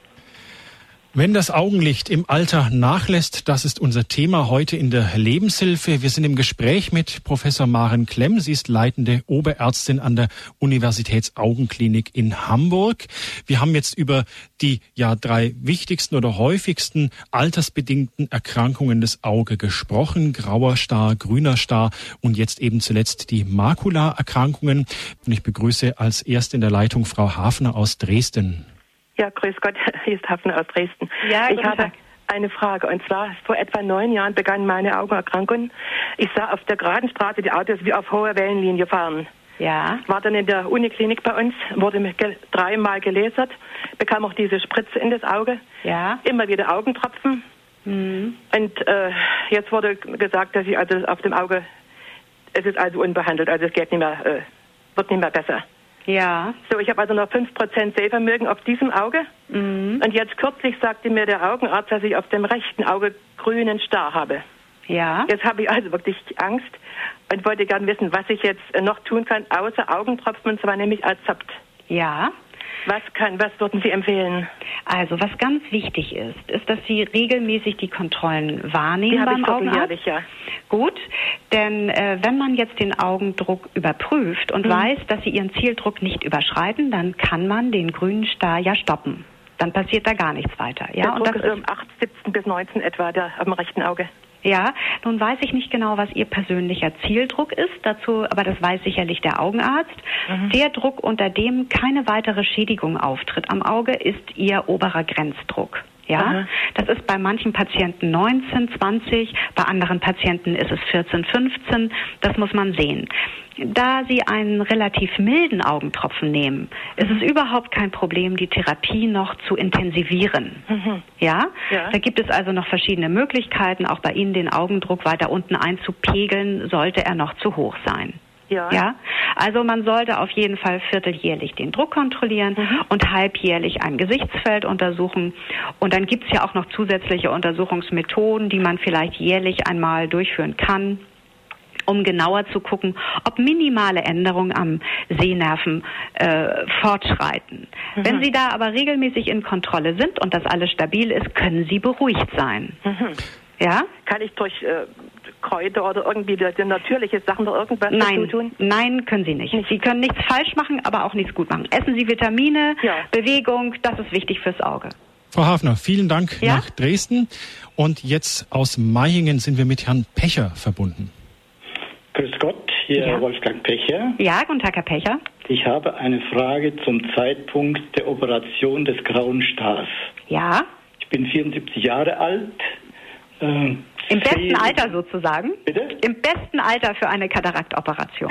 [SPEAKER 1] Wenn das Augenlicht im Alter nachlässt, das ist unser Thema heute in der Lebenshilfe. Wir sind im Gespräch mit Professor Maren Klemm. Sie ist leitende Oberärztin an der Universitätsaugenklinik in Hamburg. Wir haben jetzt über die 3 wichtigsten oder häufigsten altersbedingten Erkrankungen des Auges gesprochen. Grauer Star, grüner Star und jetzt eben zuletzt die Makulaerkrankungen. Und ich begrüße als erste in der Leitung Frau Hafner aus Dresden.
[SPEAKER 3] Ja, grüß Gott, hier ist Hafner aus Dresden.
[SPEAKER 2] Ja,
[SPEAKER 3] ich habe eine Frage, und zwar vor etwa 9 Jahren begann meine Augenerkrankung. Ich sah auf der geraden Straße die Autos wie auf hoher Wellenlinie fahren.
[SPEAKER 2] Ja.
[SPEAKER 3] War dann in der Uniklinik bei uns, wurde mir 3-mal gelasert, bekam auch diese Spritze in das Auge.
[SPEAKER 2] Ja.
[SPEAKER 3] Immer wieder Augentropfen. Mhm. Und jetzt wurde gesagt, dass ich also auf dem Auge, es ist also unbehandelt, also es geht nicht mehr, wird nicht mehr besser.
[SPEAKER 2] Ja.
[SPEAKER 3] So, ich habe also noch 5% Sehvermögen auf diesem Auge. Mhm. Und jetzt kürzlich sagte mir der Augenarzt, dass ich auf dem rechten Auge grünen Star habe.
[SPEAKER 2] Ja.
[SPEAKER 3] Jetzt habe ich also wirklich Angst und wollte gerne wissen, was ich jetzt noch tun kann, außer Augentropfen, und zwar nämlich als Azept.
[SPEAKER 2] Ja.
[SPEAKER 3] Was würden Sie empfehlen?
[SPEAKER 2] Also, was ganz wichtig ist, dass Sie regelmäßig die Kontrollen wahrnehmen beim Augenarzt.
[SPEAKER 3] Ja.
[SPEAKER 2] Gut, denn wenn man jetzt den Augendruck überprüft und weiß, dass Sie Ihren Zieldruck nicht überschreiten, dann kann man den grünen Star ja stoppen. Dann passiert da gar nichts weiter. Ja?
[SPEAKER 3] Der Druck ist um 8, 17 bis 19 etwa am rechten Auge.
[SPEAKER 2] Ja, nun weiß ich nicht genau, was Ihr persönlicher Zieldruck ist, dazu, aber das weiß sicherlich der Augenarzt. Der Druck, unter dem keine weitere Schädigung auftritt am Auge, ist Ihr oberer Grenzdruck. Ja, das ist bei manchen Patienten 19, 20, bei anderen Patienten ist es 14, 15, das muss man sehen. Da Sie einen relativ milden Augentropfen nehmen, ist es überhaupt kein Problem, die Therapie noch zu intensivieren. Ja? Da gibt es also noch verschiedene Möglichkeiten, auch bei Ihnen den Augendruck weiter unten einzupegeln, sollte er noch zu hoch sein. Ja, also man sollte auf jeden Fall vierteljährlich den Druck kontrollieren und halbjährlich ein Gesichtsfeld untersuchen. Und dann gibt es ja auch noch zusätzliche Untersuchungsmethoden, die man vielleicht jährlich einmal durchführen kann, um genauer zu gucken, ob minimale Änderungen am Sehnerven fortschreiten. Wenn Sie da aber regelmäßig in Kontrolle sind und das alles stabil ist, können Sie beruhigt sein. Ja?
[SPEAKER 3] Kann ich durch Kräuter oder irgendwie die natürliche Sachen oder irgendwas dazu tun?
[SPEAKER 2] Nein, können Sie nicht. Sie können nichts falsch machen, aber auch nichts gut machen. Essen Sie Vitamine, Bewegung, das ist wichtig fürs Auge.
[SPEAKER 1] Frau Hafner, vielen Dank nach Dresden. Und jetzt aus Maihingen sind wir mit Herrn Pecher verbunden.
[SPEAKER 4] Grüß Gott, hier Wolfgang Pecher.
[SPEAKER 2] Ja, guten Tag, Herr Pecher.
[SPEAKER 4] Ich habe eine Frage zum Zeitpunkt der Operation des grauen Stars.
[SPEAKER 2] Ja.
[SPEAKER 4] Ich bin 74 Jahre alt.
[SPEAKER 2] Im besten Alter sozusagen?
[SPEAKER 4] Bitte?
[SPEAKER 2] Im besten Alter für eine Kataraktoperation.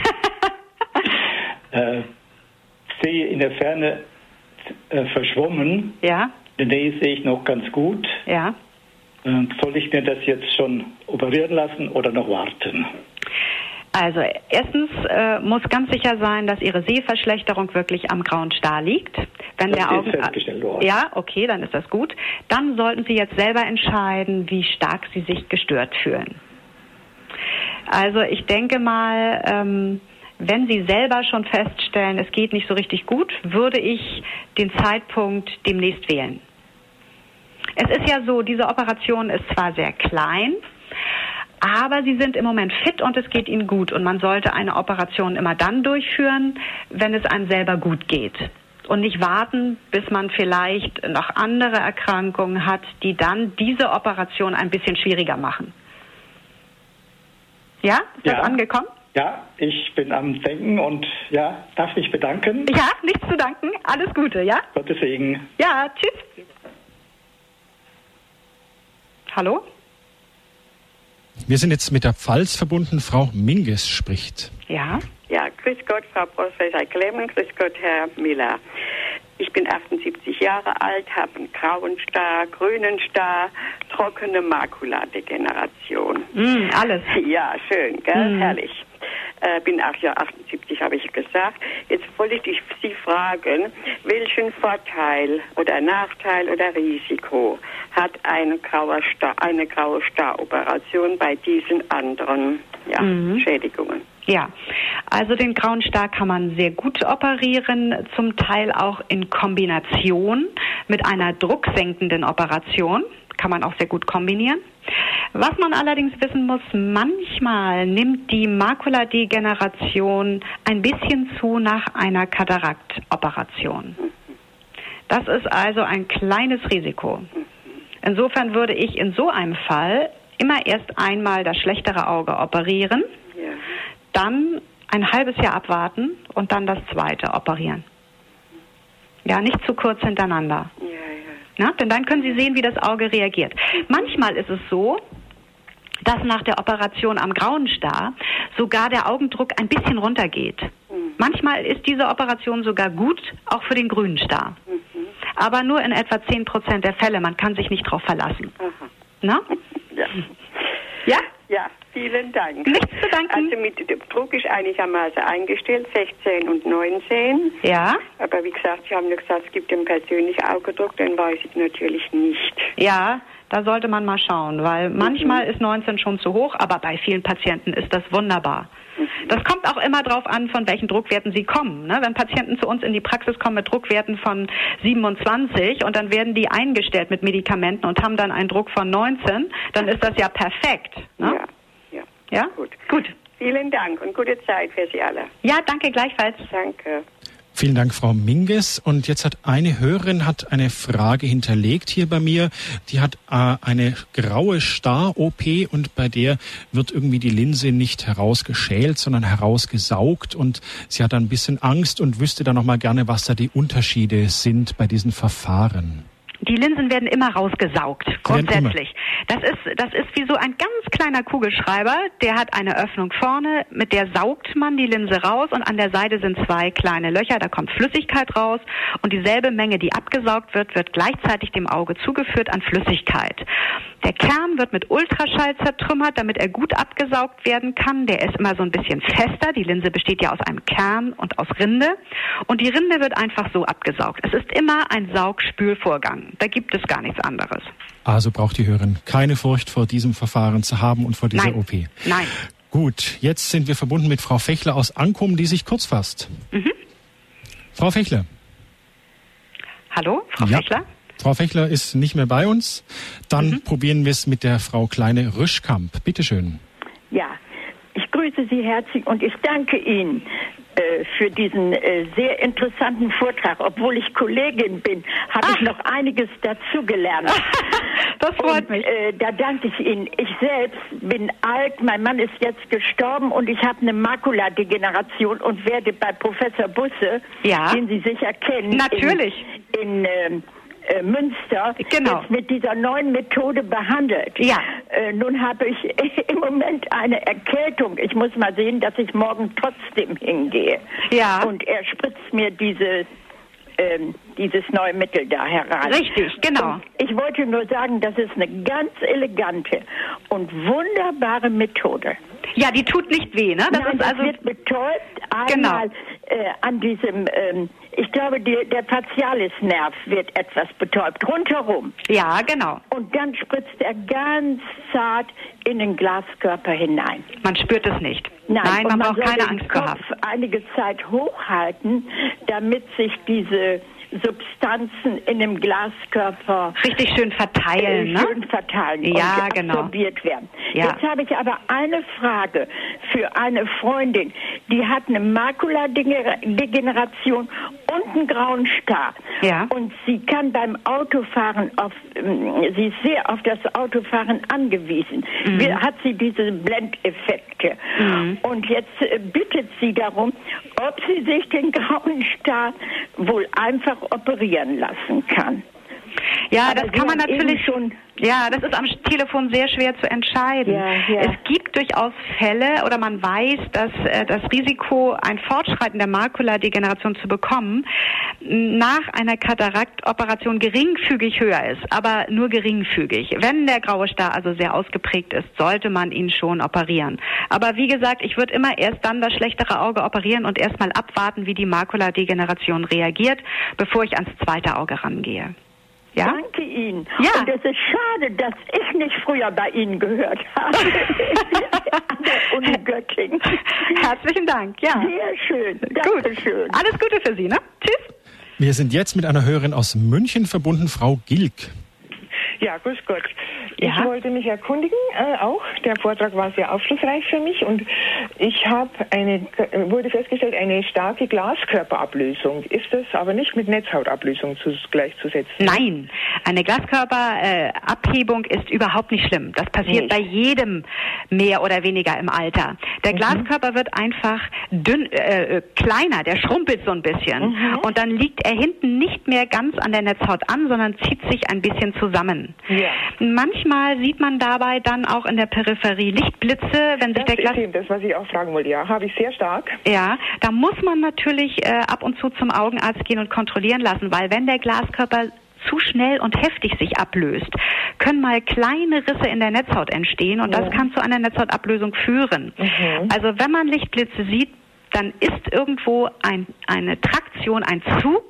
[SPEAKER 4] Sehe in der Ferne verschwommen.
[SPEAKER 2] Ja.
[SPEAKER 4] In der Nähe sehe ich noch ganz gut.
[SPEAKER 2] Ja.
[SPEAKER 4] Soll ich mir das jetzt schon operieren lassen oder noch warten?
[SPEAKER 2] Also erstens muss ganz sicher sein, dass Ihre Sehverschlechterung wirklich am grauen Star liegt. Wenn
[SPEAKER 4] das
[SPEAKER 2] der
[SPEAKER 4] ist festgestellt worden.
[SPEAKER 2] Ja, okay, dann ist das gut. Dann sollten Sie jetzt selber entscheiden, wie stark Sie sich gestört fühlen. Also ich denke mal, wenn Sie selber schon feststellen, es geht nicht so richtig gut, würde ich den Zeitpunkt demnächst wählen. Es ist ja so, diese Operation ist zwar sehr klein, aber Sie sind im Moment fit und es geht Ihnen gut. Und man sollte eine Operation immer dann durchführen, wenn es einem selber gut geht. Und nicht warten, bis man vielleicht noch andere Erkrankungen hat, die dann diese Operation ein bisschen schwieriger machen. Ja? Ist das angekommen?
[SPEAKER 4] Ja, ich bin am Denken und darf mich bedanken.
[SPEAKER 2] Ja, nichts zu danken. Alles Gute, ja?
[SPEAKER 4] Gottes Segen.
[SPEAKER 2] Ja, tschüss. Hallo?
[SPEAKER 1] Wir sind jetzt mit der Pfalz verbunden. Frau Minges spricht.
[SPEAKER 2] Ja?
[SPEAKER 5] Ja, grüß Gott, Frau Professor Clement, grüß Gott, Herr Miller. Ich bin 78 Jahre alt, habe einen grauen Star, grünen Star, trockene Makuladegeneration.
[SPEAKER 2] Alles.
[SPEAKER 5] Ja, schön, gell? Herrlich. Bin auch ja 78, habe ich gesagt. Jetzt wollte ich Sie fragen, welchen Vorteil oder Nachteil oder Risiko hat eine graue Staroperation bei diesen anderen Schädigungen?
[SPEAKER 2] Ja, also den grauen Star kann man sehr gut operieren, zum Teil auch in Kombination mit einer drucksenkenden Operation. Kann man auch sehr gut kombinieren. Was man allerdings wissen muss, manchmal nimmt die Makuladegeneration ein bisschen zu nach einer Kataraktoperation. Das ist also ein kleines Risiko. Insofern würde ich in so einem Fall immer erst einmal das schlechtere Auge operieren, dann ein halbes Jahr abwarten und dann das zweite operieren. Ja, nicht zu kurz hintereinander. Na, denn dann können Sie sehen, wie das Auge reagiert. Manchmal ist es so, dass nach der Operation am grauen Star sogar der Augendruck ein bisschen runtergeht. Manchmal ist diese Operation sogar gut, auch für den grünen Star. Aber nur in etwa 10% der Fälle. Man kann sich nicht darauf verlassen. Na? Ja?
[SPEAKER 5] Ja, vielen Dank.
[SPEAKER 2] Nichts zu danken.
[SPEAKER 5] Also mit dem Druck ist einigermaßen eingestellt, 16 und 19.
[SPEAKER 2] Ja.
[SPEAKER 5] Aber wie gesagt, Sie haben ja gesagt, es gibt den persönlichen Augendruck, den weiß ich natürlich nicht.
[SPEAKER 2] Ja, da sollte man mal schauen, weil manchmal ist 19 schon zu hoch, aber bei vielen Patienten ist das wunderbar. Das kommt auch immer darauf an, von welchen Druckwerten sie kommen. Ne? Wenn Patienten zu uns in die Praxis kommen mit Druckwerten von 27 und dann werden die eingestellt mit Medikamenten und haben dann einen Druck von 19, dann ist das ja perfekt. Ne?
[SPEAKER 5] Ja? Gut. Vielen Dank und gute Zeit für Sie alle.
[SPEAKER 2] Ja, danke gleichfalls.
[SPEAKER 5] Danke.
[SPEAKER 1] Vielen Dank, Frau Minges. Und jetzt hat eine Hörerin eine Frage hinterlegt hier bei mir. Die hat eine graue Star-OP und bei der wird irgendwie die Linse nicht herausgeschält, sondern herausgesaugt. Und sie hat ein bisschen Angst und wüsste dann noch mal gerne, was da die Unterschiede sind bei diesen Verfahren.
[SPEAKER 2] Die Linsen werden immer rausgesaugt, grundsätzlich. Das ist wie so ein ganz kleiner Kugelschreiber, der hat eine Öffnung vorne, mit der saugt man die Linse raus und an der Seite sind 2 kleine Löcher, da kommt Flüssigkeit raus und dieselbe Menge, die abgesaugt wird, wird gleichzeitig dem Auge zugeführt an Flüssigkeit. Der Kern wird mit Ultraschall zertrümmert, damit er gut abgesaugt werden kann. Der ist immer so ein bisschen fester. Die Linse besteht ja aus einem Kern und aus Rinde. Und die Rinde wird einfach so abgesaugt. Es ist immer ein Saugspülvorgang. Da gibt es gar nichts anderes.
[SPEAKER 1] Also braucht die Hörerin keine Furcht vor diesem Verfahren zu haben und vor dieser OP.
[SPEAKER 2] Nein.
[SPEAKER 1] Gut, jetzt sind wir verbunden mit Frau Fechler aus Ankum, die sich kurz fasst. Frau Fechler.
[SPEAKER 2] Hallo, Frau Fechler?
[SPEAKER 1] Frau Fechler ist nicht mehr bei uns. Dann probieren wir es mit der Frau Kleine-Rüschkamp. Bitte schön.
[SPEAKER 6] Ja, ich grüße Sie herzlich und ich danke Ihnen für diesen sehr interessanten Vortrag. Obwohl ich Kollegin bin, habe ich noch einiges dazugelernt.
[SPEAKER 2] Das freut mich.
[SPEAKER 6] Da danke ich Ihnen. Ich selbst bin alt, mein Mann ist jetzt gestorben und ich habe eine Makuladegeneration und werde bei Professor Busse, den Sie sicher kennen,
[SPEAKER 2] natürlich
[SPEAKER 6] in Münster, jetzt mit dieser neuen Methode behandelt.
[SPEAKER 2] Ja.
[SPEAKER 6] Nun habe ich im Moment eine Erkältung. Ich muss mal sehen, dass ich morgen trotzdem hingehe.
[SPEAKER 2] Ja.
[SPEAKER 6] Und er spritzt mir dieses neue Mittel da herein.
[SPEAKER 2] Richtig, genau.
[SPEAKER 6] Und ich wollte nur sagen, das ist eine ganz elegante und wunderbare Methode.
[SPEAKER 2] Ja, die tut nicht weh, ne?
[SPEAKER 6] Das wird betäubt einmal an diesem, ich glaube, der Facialisnerv wird etwas betäubt, rundherum.
[SPEAKER 2] Ja, genau.
[SPEAKER 6] Und dann spritzt er ganz zart in den Glaskörper hinein.
[SPEAKER 2] Man spürt es nicht.
[SPEAKER 6] Nein,
[SPEAKER 2] man braucht keine
[SPEAKER 6] Angst
[SPEAKER 2] Angst haben.
[SPEAKER 6] Einige Zeit hochhalten, damit sich diese Substanzen in dem Glaskörper
[SPEAKER 2] richtig schön verteilen,
[SPEAKER 6] und absorbiert werden.
[SPEAKER 2] Ja.
[SPEAKER 6] Jetzt habe ich aber eine Frage für eine Freundin, die hat eine Makuladegeneration und einen grauen Star.
[SPEAKER 2] Ja.
[SPEAKER 6] Und sie kann beim Autofahren sie ist sehr auf das Autofahren angewiesen. Hat sie diese Blendeffekte. Und jetzt bittet sie darum, ob sie sich den grauen Star wohl einfach operieren lassen kann.
[SPEAKER 2] Ja,
[SPEAKER 6] aber
[SPEAKER 2] das kann man natürlich schon. Ja, das ist am Telefon sehr schwer zu entscheiden.
[SPEAKER 6] Ja.
[SPEAKER 2] Es gibt durchaus Fälle oder man weiß, dass das Risiko, ein Fortschreiten der Makuladegeneration zu bekommen, nach einer Kataraktoperation geringfügig höher ist, aber nur geringfügig. Wenn der graue Star also sehr ausgeprägt ist, sollte man ihn schon operieren. Aber wie gesagt, ich würde immer erst dann das schlechtere Auge operieren und erst mal abwarten, wie die Makuladegeneration reagiert, bevor ich ans zweite Auge rangehe. Ja?
[SPEAKER 6] Danke Ihnen.
[SPEAKER 2] Ja.
[SPEAKER 6] Und es ist schade, dass ich nicht früher bei Ihnen gehört habe. An der Uni Göttingen.
[SPEAKER 2] Herzlichen Dank. Ja.
[SPEAKER 6] Sehr schön. Dankeschön.
[SPEAKER 2] Gut. Alles Gute für Sie, ne? Tschüss.
[SPEAKER 1] Wir sind jetzt mit einer Hörerin aus München verbunden, Frau Gilk.
[SPEAKER 7] Ja, grüß Gott. Ich wollte mich erkundigen, auch. Der Vortrag war sehr aufschlussreich für mich und ich habe wurde festgestellt, eine starke Glaskörperablösung. Ist das aber nicht mit Netzhautablösung gleichzusetzen?
[SPEAKER 2] Nein, eine Glaskörperabhebung ist überhaupt nicht schlimm. Das passiert bei jedem mehr oder weniger im Alter. Der Glaskörper wird einfach kleiner, der schrumpelt so ein bisschen. Und dann liegt er hinten nicht mehr ganz an der Netzhaut an, sondern zieht sich ein bisschen zusammen. Ja. Manchmal sieht man dabei dann auch in der Peripherie Lichtblitze, wenn sich
[SPEAKER 7] das, was ich auch fragen wollte, habe ich sehr stark.
[SPEAKER 2] Ja, da muss man natürlich ab und zu zum Augenarzt gehen und kontrollieren lassen, weil wenn der Glaskörper zu schnell und heftig sich ablöst, können mal kleine Risse in der Netzhaut entstehen und das kann zu einer Netzhautablösung führen. Also wenn man Lichtblitze sieht, dann ist irgendwo eine Traktion, ein Zug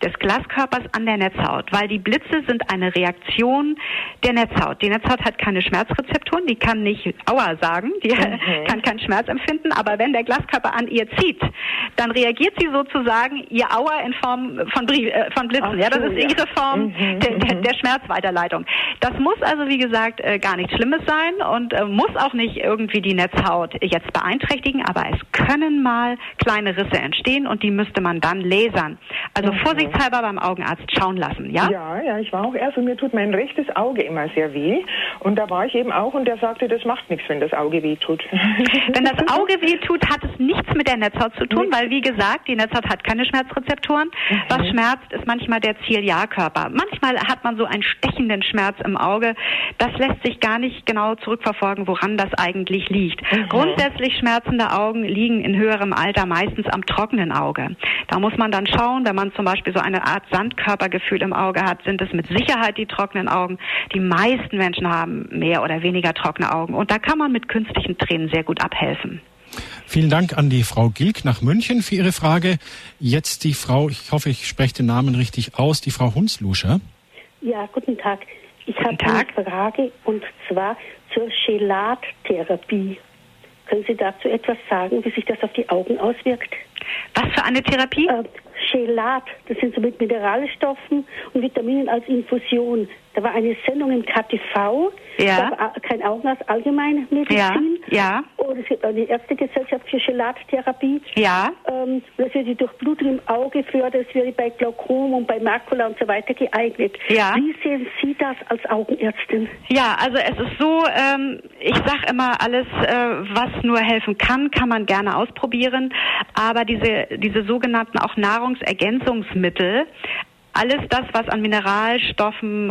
[SPEAKER 2] des Glaskörpers an der Netzhaut, weil die Blitze sind eine Reaktion der Netzhaut. Die Netzhaut hat keine Schmerzrezeptoren, die kann nicht Aua sagen, die kann keinen Schmerz empfinden, aber wenn der Glaskörper an ihr zieht, dann reagiert sie sozusagen ihr Aua in Form von Blitzen. Ja, das ist ihre Form der Schmerzweiterleitung. Das muss also, wie gesagt, gar nichts Schlimmes sein und muss auch nicht irgendwie die Netzhaut jetzt beeinträchtigen, aber es können mal kleine Risse entstehen und die müsste man dann lasern. Also vorsichtshalber beim Augenarzt schauen lassen, ja?
[SPEAKER 7] Ja, ich war auch erst und mir tut mein rechtes Auge immer sehr weh und da war ich eben auch und der sagte, das macht nichts, wenn das Auge weh tut.
[SPEAKER 2] Wenn das Auge weh tut, hat es nichts mit der Netzhaut zu tun, weil wie gesagt, die Netzhaut hat keine Schmerzrezeptoren. Was schmerzt, ist manchmal der Ziliarkörper. Manchmal hat man so einen stechenden Schmerz im Auge. Das lässt sich gar nicht genau zurückverfolgen, woran das eigentlich liegt. Grundsätzlich schmerzende Augen liegen in höherem Alter meistens am trockenen Auge. Da muss man dann schauen, wenn man zum Beispiel so eine Art Sandkörpergefühl im Auge hat, sind es mit Sicherheit die trockenen Augen. Die meisten Menschen haben mehr oder weniger trockene Augen und da kann man mit künstlichen Tränen sehr gut abhelfen.
[SPEAKER 1] Vielen Dank an die Frau Gilk nach München für Ihre Frage. Jetzt die Frau, ich hoffe, ich spreche den Namen richtig aus, die Frau Hunsluscher.
[SPEAKER 8] Ja, guten Tag. Ich habe eine Frage und zwar zur Chelattherapie. Können Sie dazu etwas sagen, wie sich das auf die Augen auswirkt?
[SPEAKER 2] Was für eine Therapie?
[SPEAKER 8] Chelat, das sind so mit Mineralstoffen und Vitaminen als Infusion. Da war eine Sendung im KTV,
[SPEAKER 2] ja.
[SPEAKER 8] Das war kein Augenarzt, Allgemeinmedizin.
[SPEAKER 2] Ja.
[SPEAKER 8] Und es gibt eine Ärztegesellschaft für Chelattherapie.
[SPEAKER 2] Ja.
[SPEAKER 8] Das wird die Durchblutung im Auge fördern, das wäre bei Glaukom und bei Makula und so weiter geeignet.
[SPEAKER 2] Ja.
[SPEAKER 8] Wie sehen Sie das als Augenärztin?
[SPEAKER 2] Ja, also es ist so, ich sage immer, alles, was nur helfen kann, kann man gerne ausprobieren. Aber diese sogenannten auch Nahrungsergänzungsmittel, alles das, was an Mineralstoffen,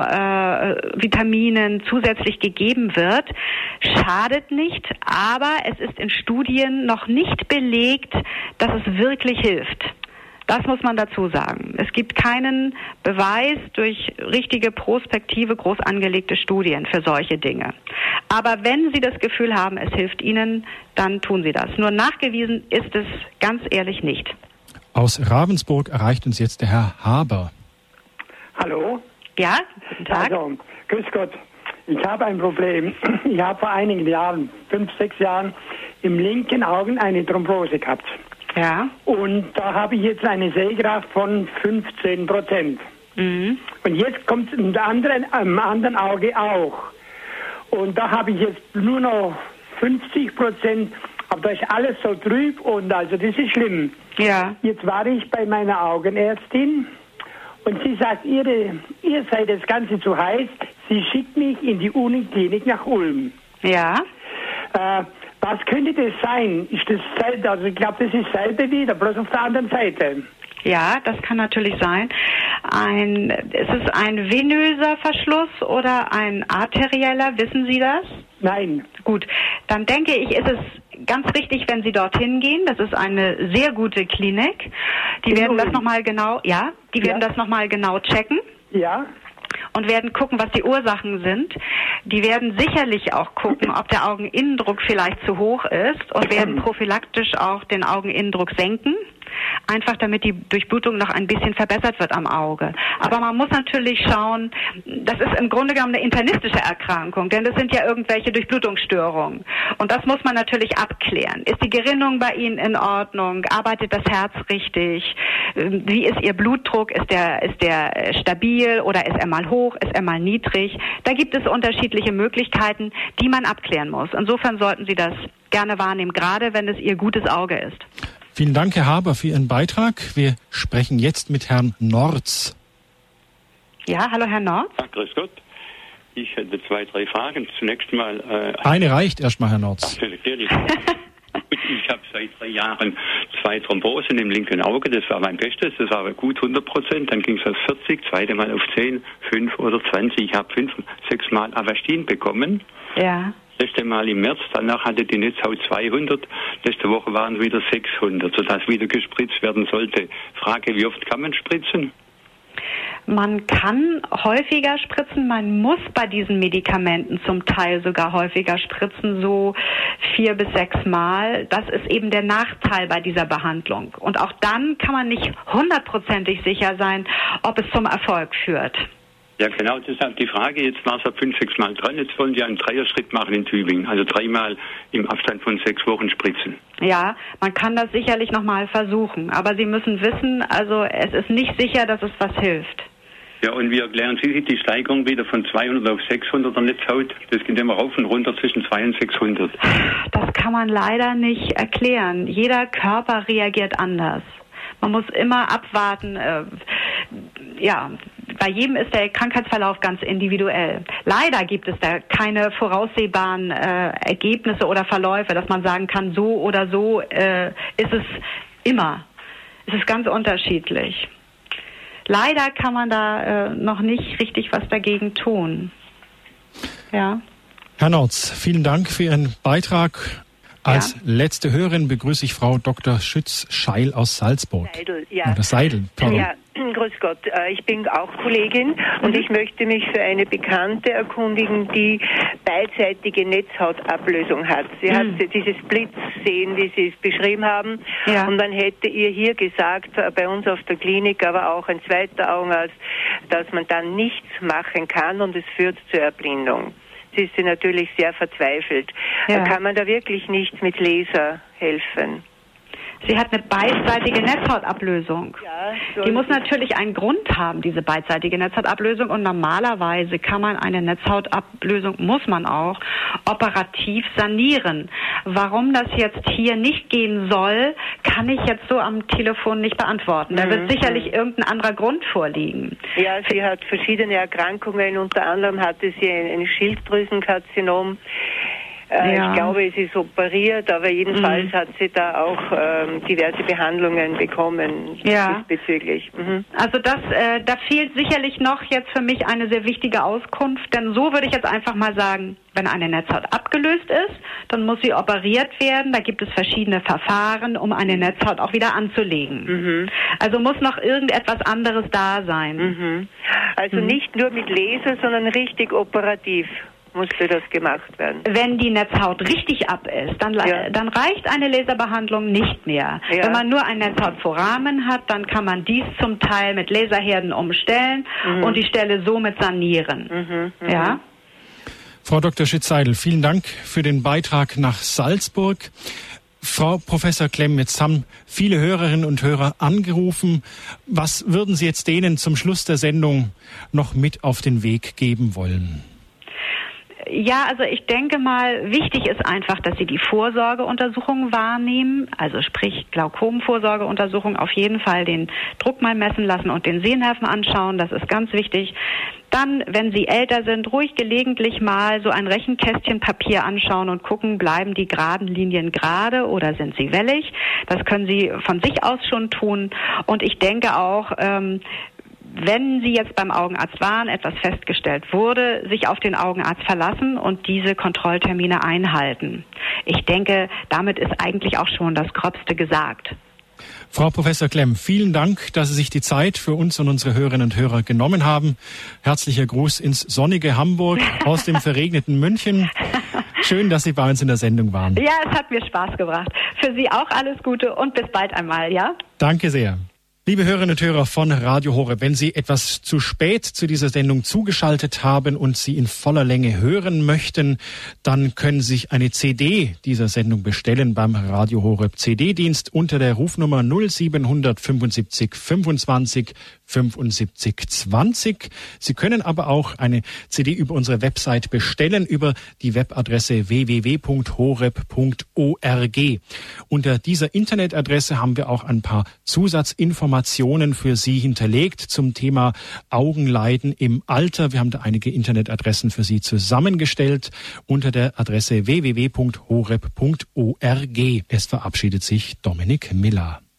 [SPEAKER 2] Vitaminen zusätzlich gegeben wird, schadet nicht, aber es ist in Studien noch nicht belegt, dass es wirklich hilft. Das muss man dazu sagen. Es gibt keinen Beweis durch richtige prospektive, groß angelegte Studien für solche Dinge. Aber wenn Sie das Gefühl haben, es hilft Ihnen, dann tun Sie das. Nur nachgewiesen ist es ganz ehrlich nicht.
[SPEAKER 1] Aus Ravensburg erreicht uns jetzt der Herr Haber.
[SPEAKER 9] Hallo?
[SPEAKER 2] Ja, guten Tag.
[SPEAKER 9] Also, grüß Gott. Ich habe ein Problem. Ich habe vor einigen Jahren, 5, 6 Jahren, im linken Auge eine Thrombose gehabt.
[SPEAKER 2] Ja.
[SPEAKER 9] Und da habe ich jetzt eine Sehkraft von 15%.
[SPEAKER 2] Mhm.
[SPEAKER 9] Und jetzt kommt es am anderen Auge auch. Und da habe ich jetzt nur noch 50%, aber da ist alles so trüb und also das ist schlimm.
[SPEAKER 2] Ja.
[SPEAKER 9] Jetzt war ich bei meiner Augenärztin und sie sagt, ihr seid das Ganze zu heiß, sie schickt mich in die Uniklinik nach Ulm.
[SPEAKER 2] Ja.
[SPEAKER 9] Was könnte das sein? Ist das selbe? Also ich glaube, das ist selbe wieder, bloß auf der anderen Seite.
[SPEAKER 2] Ja, das kann natürlich sein. Ist es ein venöser Verschluss oder ein arterieller? Wissen Sie das?
[SPEAKER 9] Nein.
[SPEAKER 2] Gut, dann denke ich, ist es ganz richtig, wenn Sie dorthin gehen. Das ist eine sehr gute Klinik. Die werden das nochmal genau, werden das nochmal genau checken.
[SPEAKER 9] Ja.
[SPEAKER 2] Und werden gucken, was die Ursachen sind. Die werden sicherlich auch gucken, ob der Augeninnendruck vielleicht zu hoch ist und werden prophylaktisch auch den Augeninnendruck senken. Einfach damit die Durchblutung noch ein bisschen verbessert wird am Auge. Aber man muss natürlich schauen, das ist im Grunde genommen eine internistische Erkrankung, denn das sind ja irgendwelche Durchblutungsstörungen. Und das muss man natürlich abklären. Ist die Gerinnung bei Ihnen in Ordnung? Arbeitet das Herz richtig? Wie ist Ihr Blutdruck? Ist der stabil oder ist er mal hoch? Ist er mal niedrig? Da gibt es unterschiedliche Möglichkeiten, die man abklären muss. Insofern sollten Sie das gerne wahrnehmen, gerade wenn es Ihr gutes Auge ist.
[SPEAKER 1] Vielen Dank, Herr Haber, für Ihren Beitrag. Wir sprechen jetzt mit Herrn Norz.
[SPEAKER 2] Ja, hallo Herr Norz.
[SPEAKER 10] Ja, grüß Gott. Ich hätte 2, 3 Fragen. Zunächst mal...
[SPEAKER 1] Eine reicht erstmal, Herr Norz.
[SPEAKER 10] Natürlich. Ich habe seit 3 Jahren 2 Thrombosen im linken Auge. Das war mein Bestes. Das war gut 100%. Dann ging es auf 40, zweite Mal auf 10, 5 oder 20. Ich habe 5, 6 Mal Avastin bekommen.
[SPEAKER 2] Ja.
[SPEAKER 10] Letzte Mal im März, danach hatte die Netzhaut 200, letzte Woche waren es wieder 600, sodass wieder gespritzt werden sollte. Frage, wie oft kann man spritzen?
[SPEAKER 2] Man kann häufiger spritzen, man muss bei diesen Medikamenten zum Teil sogar häufiger spritzen, so 4 bis 6 Mal. Das ist eben der Nachteil bei dieser Behandlung. Und auch dann kann man nicht 100%ig sicher sein, ob es zum Erfolg führt.
[SPEAKER 10] Ja, genau, deshalb die Frage, jetzt war es ja 5, 6 Mal dran, jetzt wollen Sie einen Dreierschritt machen in Tübingen, also 3 Mal im Abstand von 6 Wochen spritzen.
[SPEAKER 2] Ja, man kann das sicherlich nochmal versuchen, aber Sie müssen wissen, also es ist nicht sicher, dass es was hilft.
[SPEAKER 10] Ja, und wie erklären Sie sich die Steigerung wieder von 200 auf 600 der Netzhaut? Das geht immer rauf und runter zwischen 200 und 600.
[SPEAKER 2] Das kann man leider nicht erklären. Jeder Körper reagiert anders. Man muss immer abwarten. Bei jedem ist der Krankheitsverlauf ganz individuell. Leider gibt es da keine voraussehbaren Ergebnisse oder Verläufe, dass man sagen kann, so oder so ist es immer. Es ist ganz unterschiedlich. Leider kann man da noch nicht richtig was dagegen tun. Ja.
[SPEAKER 1] Herr Nautz, vielen Dank für Ihren Beitrag. Als letzte Hörerin begrüße ich Frau Dr. Schütz-Scheil aus Salzburg.
[SPEAKER 11] Seidel, ja.
[SPEAKER 1] Oder Seidel, pardon.
[SPEAKER 11] Ja, grüß Gott. Ich bin auch Kollegin und ich möchte mich für eine Bekannte erkundigen, die beidseitige Netzhautablösung hat. Sie hat dieses Blitzsehen, wie Sie es beschrieben haben. Ja. Und man hätte ihr hier gesagt, bei uns auf der Klinik, aber auch ein zweiter Augenarzt, dass man dann nichts machen kann und es führt zur Erblindung. Sie ist natürlich sehr verzweifelt. Ja. Kann man da wirklich nichts mit Laser helfen?
[SPEAKER 2] Sie hat eine beidseitige Netzhautablösung.
[SPEAKER 11] Ja,
[SPEAKER 2] die muss natürlich einen Grund haben, diese beidseitige Netzhautablösung. Und normalerweise kann man eine Netzhautablösung, muss man auch, operativ sanieren. Warum das jetzt hier nicht gehen soll, kann ich jetzt so am Telefon nicht beantworten. Da wird sicherlich irgendein anderer Grund vorliegen.
[SPEAKER 11] Ja, sie hat verschiedene Erkrankungen. Unter anderem hatte sie ein Schilddrüsenkarzinom. Ich glaube, es ist operiert, aber jedenfalls hat sie da auch diverse Behandlungen bekommen diesbezüglich.
[SPEAKER 2] Also da fehlt sicherlich noch jetzt für mich eine sehr wichtige Auskunft, denn so würde ich jetzt einfach mal sagen, wenn eine Netzhaut abgelöst ist, dann muss sie operiert werden. Da gibt es verschiedene Verfahren, um eine Netzhaut auch wieder anzulegen. Also muss noch irgendetwas anderes da sein.
[SPEAKER 11] Also nicht nur mit Laser, sondern richtig operativ musste das gemacht werden.
[SPEAKER 2] Wenn die Netzhaut richtig ab ist, dann reicht eine Laserbehandlung nicht mehr. Ja. Wenn man nur einen Netzhautforamen hat, dann kann man dies zum Teil mit Laserherden umstellen und die Stelle somit sanieren. Ja?
[SPEAKER 1] Frau Dr. Schütz-Seidel, vielen Dank für den Beitrag nach Salzburg. Frau Professor Klemm, jetzt haben viele Hörerinnen und Hörer angerufen. Was würden Sie jetzt denen zum Schluss der Sendung noch mit auf den Weg geben wollen?
[SPEAKER 2] Ja, also ich denke mal, wichtig ist einfach, dass Sie die Vorsorgeuntersuchung wahrnehmen, also sprich Glaukomvorsorgeuntersuchung, auf jeden Fall den Druck mal messen lassen und den Sehnerven anschauen, das ist ganz wichtig. Dann, wenn Sie älter sind, ruhig gelegentlich mal so ein Rechenkästchen Papier anschauen und gucken, bleiben die geraden Linien gerade oder sind sie wellig? Das können Sie von sich aus schon tun. Und ich denke auch, wenn Sie jetzt beim Augenarzt waren, etwas festgestellt wurde, sich auf den Augenarzt verlassen und diese Kontrolltermine einhalten. Ich denke, damit ist eigentlich auch schon das Gröbste gesagt.
[SPEAKER 1] Frau Professor Klemm, vielen Dank, dass Sie sich die Zeit für uns und unsere Hörerinnen und Hörer genommen haben. Herzlicher Gruß ins sonnige Hamburg aus dem verregneten München. Schön, dass Sie bei uns in der Sendung waren.
[SPEAKER 2] Ja, es hat mir Spaß gebracht. Für Sie auch alles Gute und bis bald einmal, ja?
[SPEAKER 1] Danke sehr. Liebe Hörerinnen und Hörer von Radio Horeb, wenn Sie etwas zu spät zu dieser Sendung zugeschaltet haben und sie in voller Länge hören möchten, dann können Sie sich eine CD dieser Sendung bestellen beim Radio Horeb CD-Dienst unter der Rufnummer 0775 25 75 20. Sie können aber auch eine CD über unsere Website bestellen, über die Webadresse www.horeb.org. Unter dieser Internetadresse haben wir auch ein paar Zusatzinformationen für Sie hinterlegt zum Thema Augenleiden im Alter. Wir haben da einige Internetadressen für Sie zusammengestellt unter der Adresse www.horeb.org. Es verabschiedet sich Dominik Miller.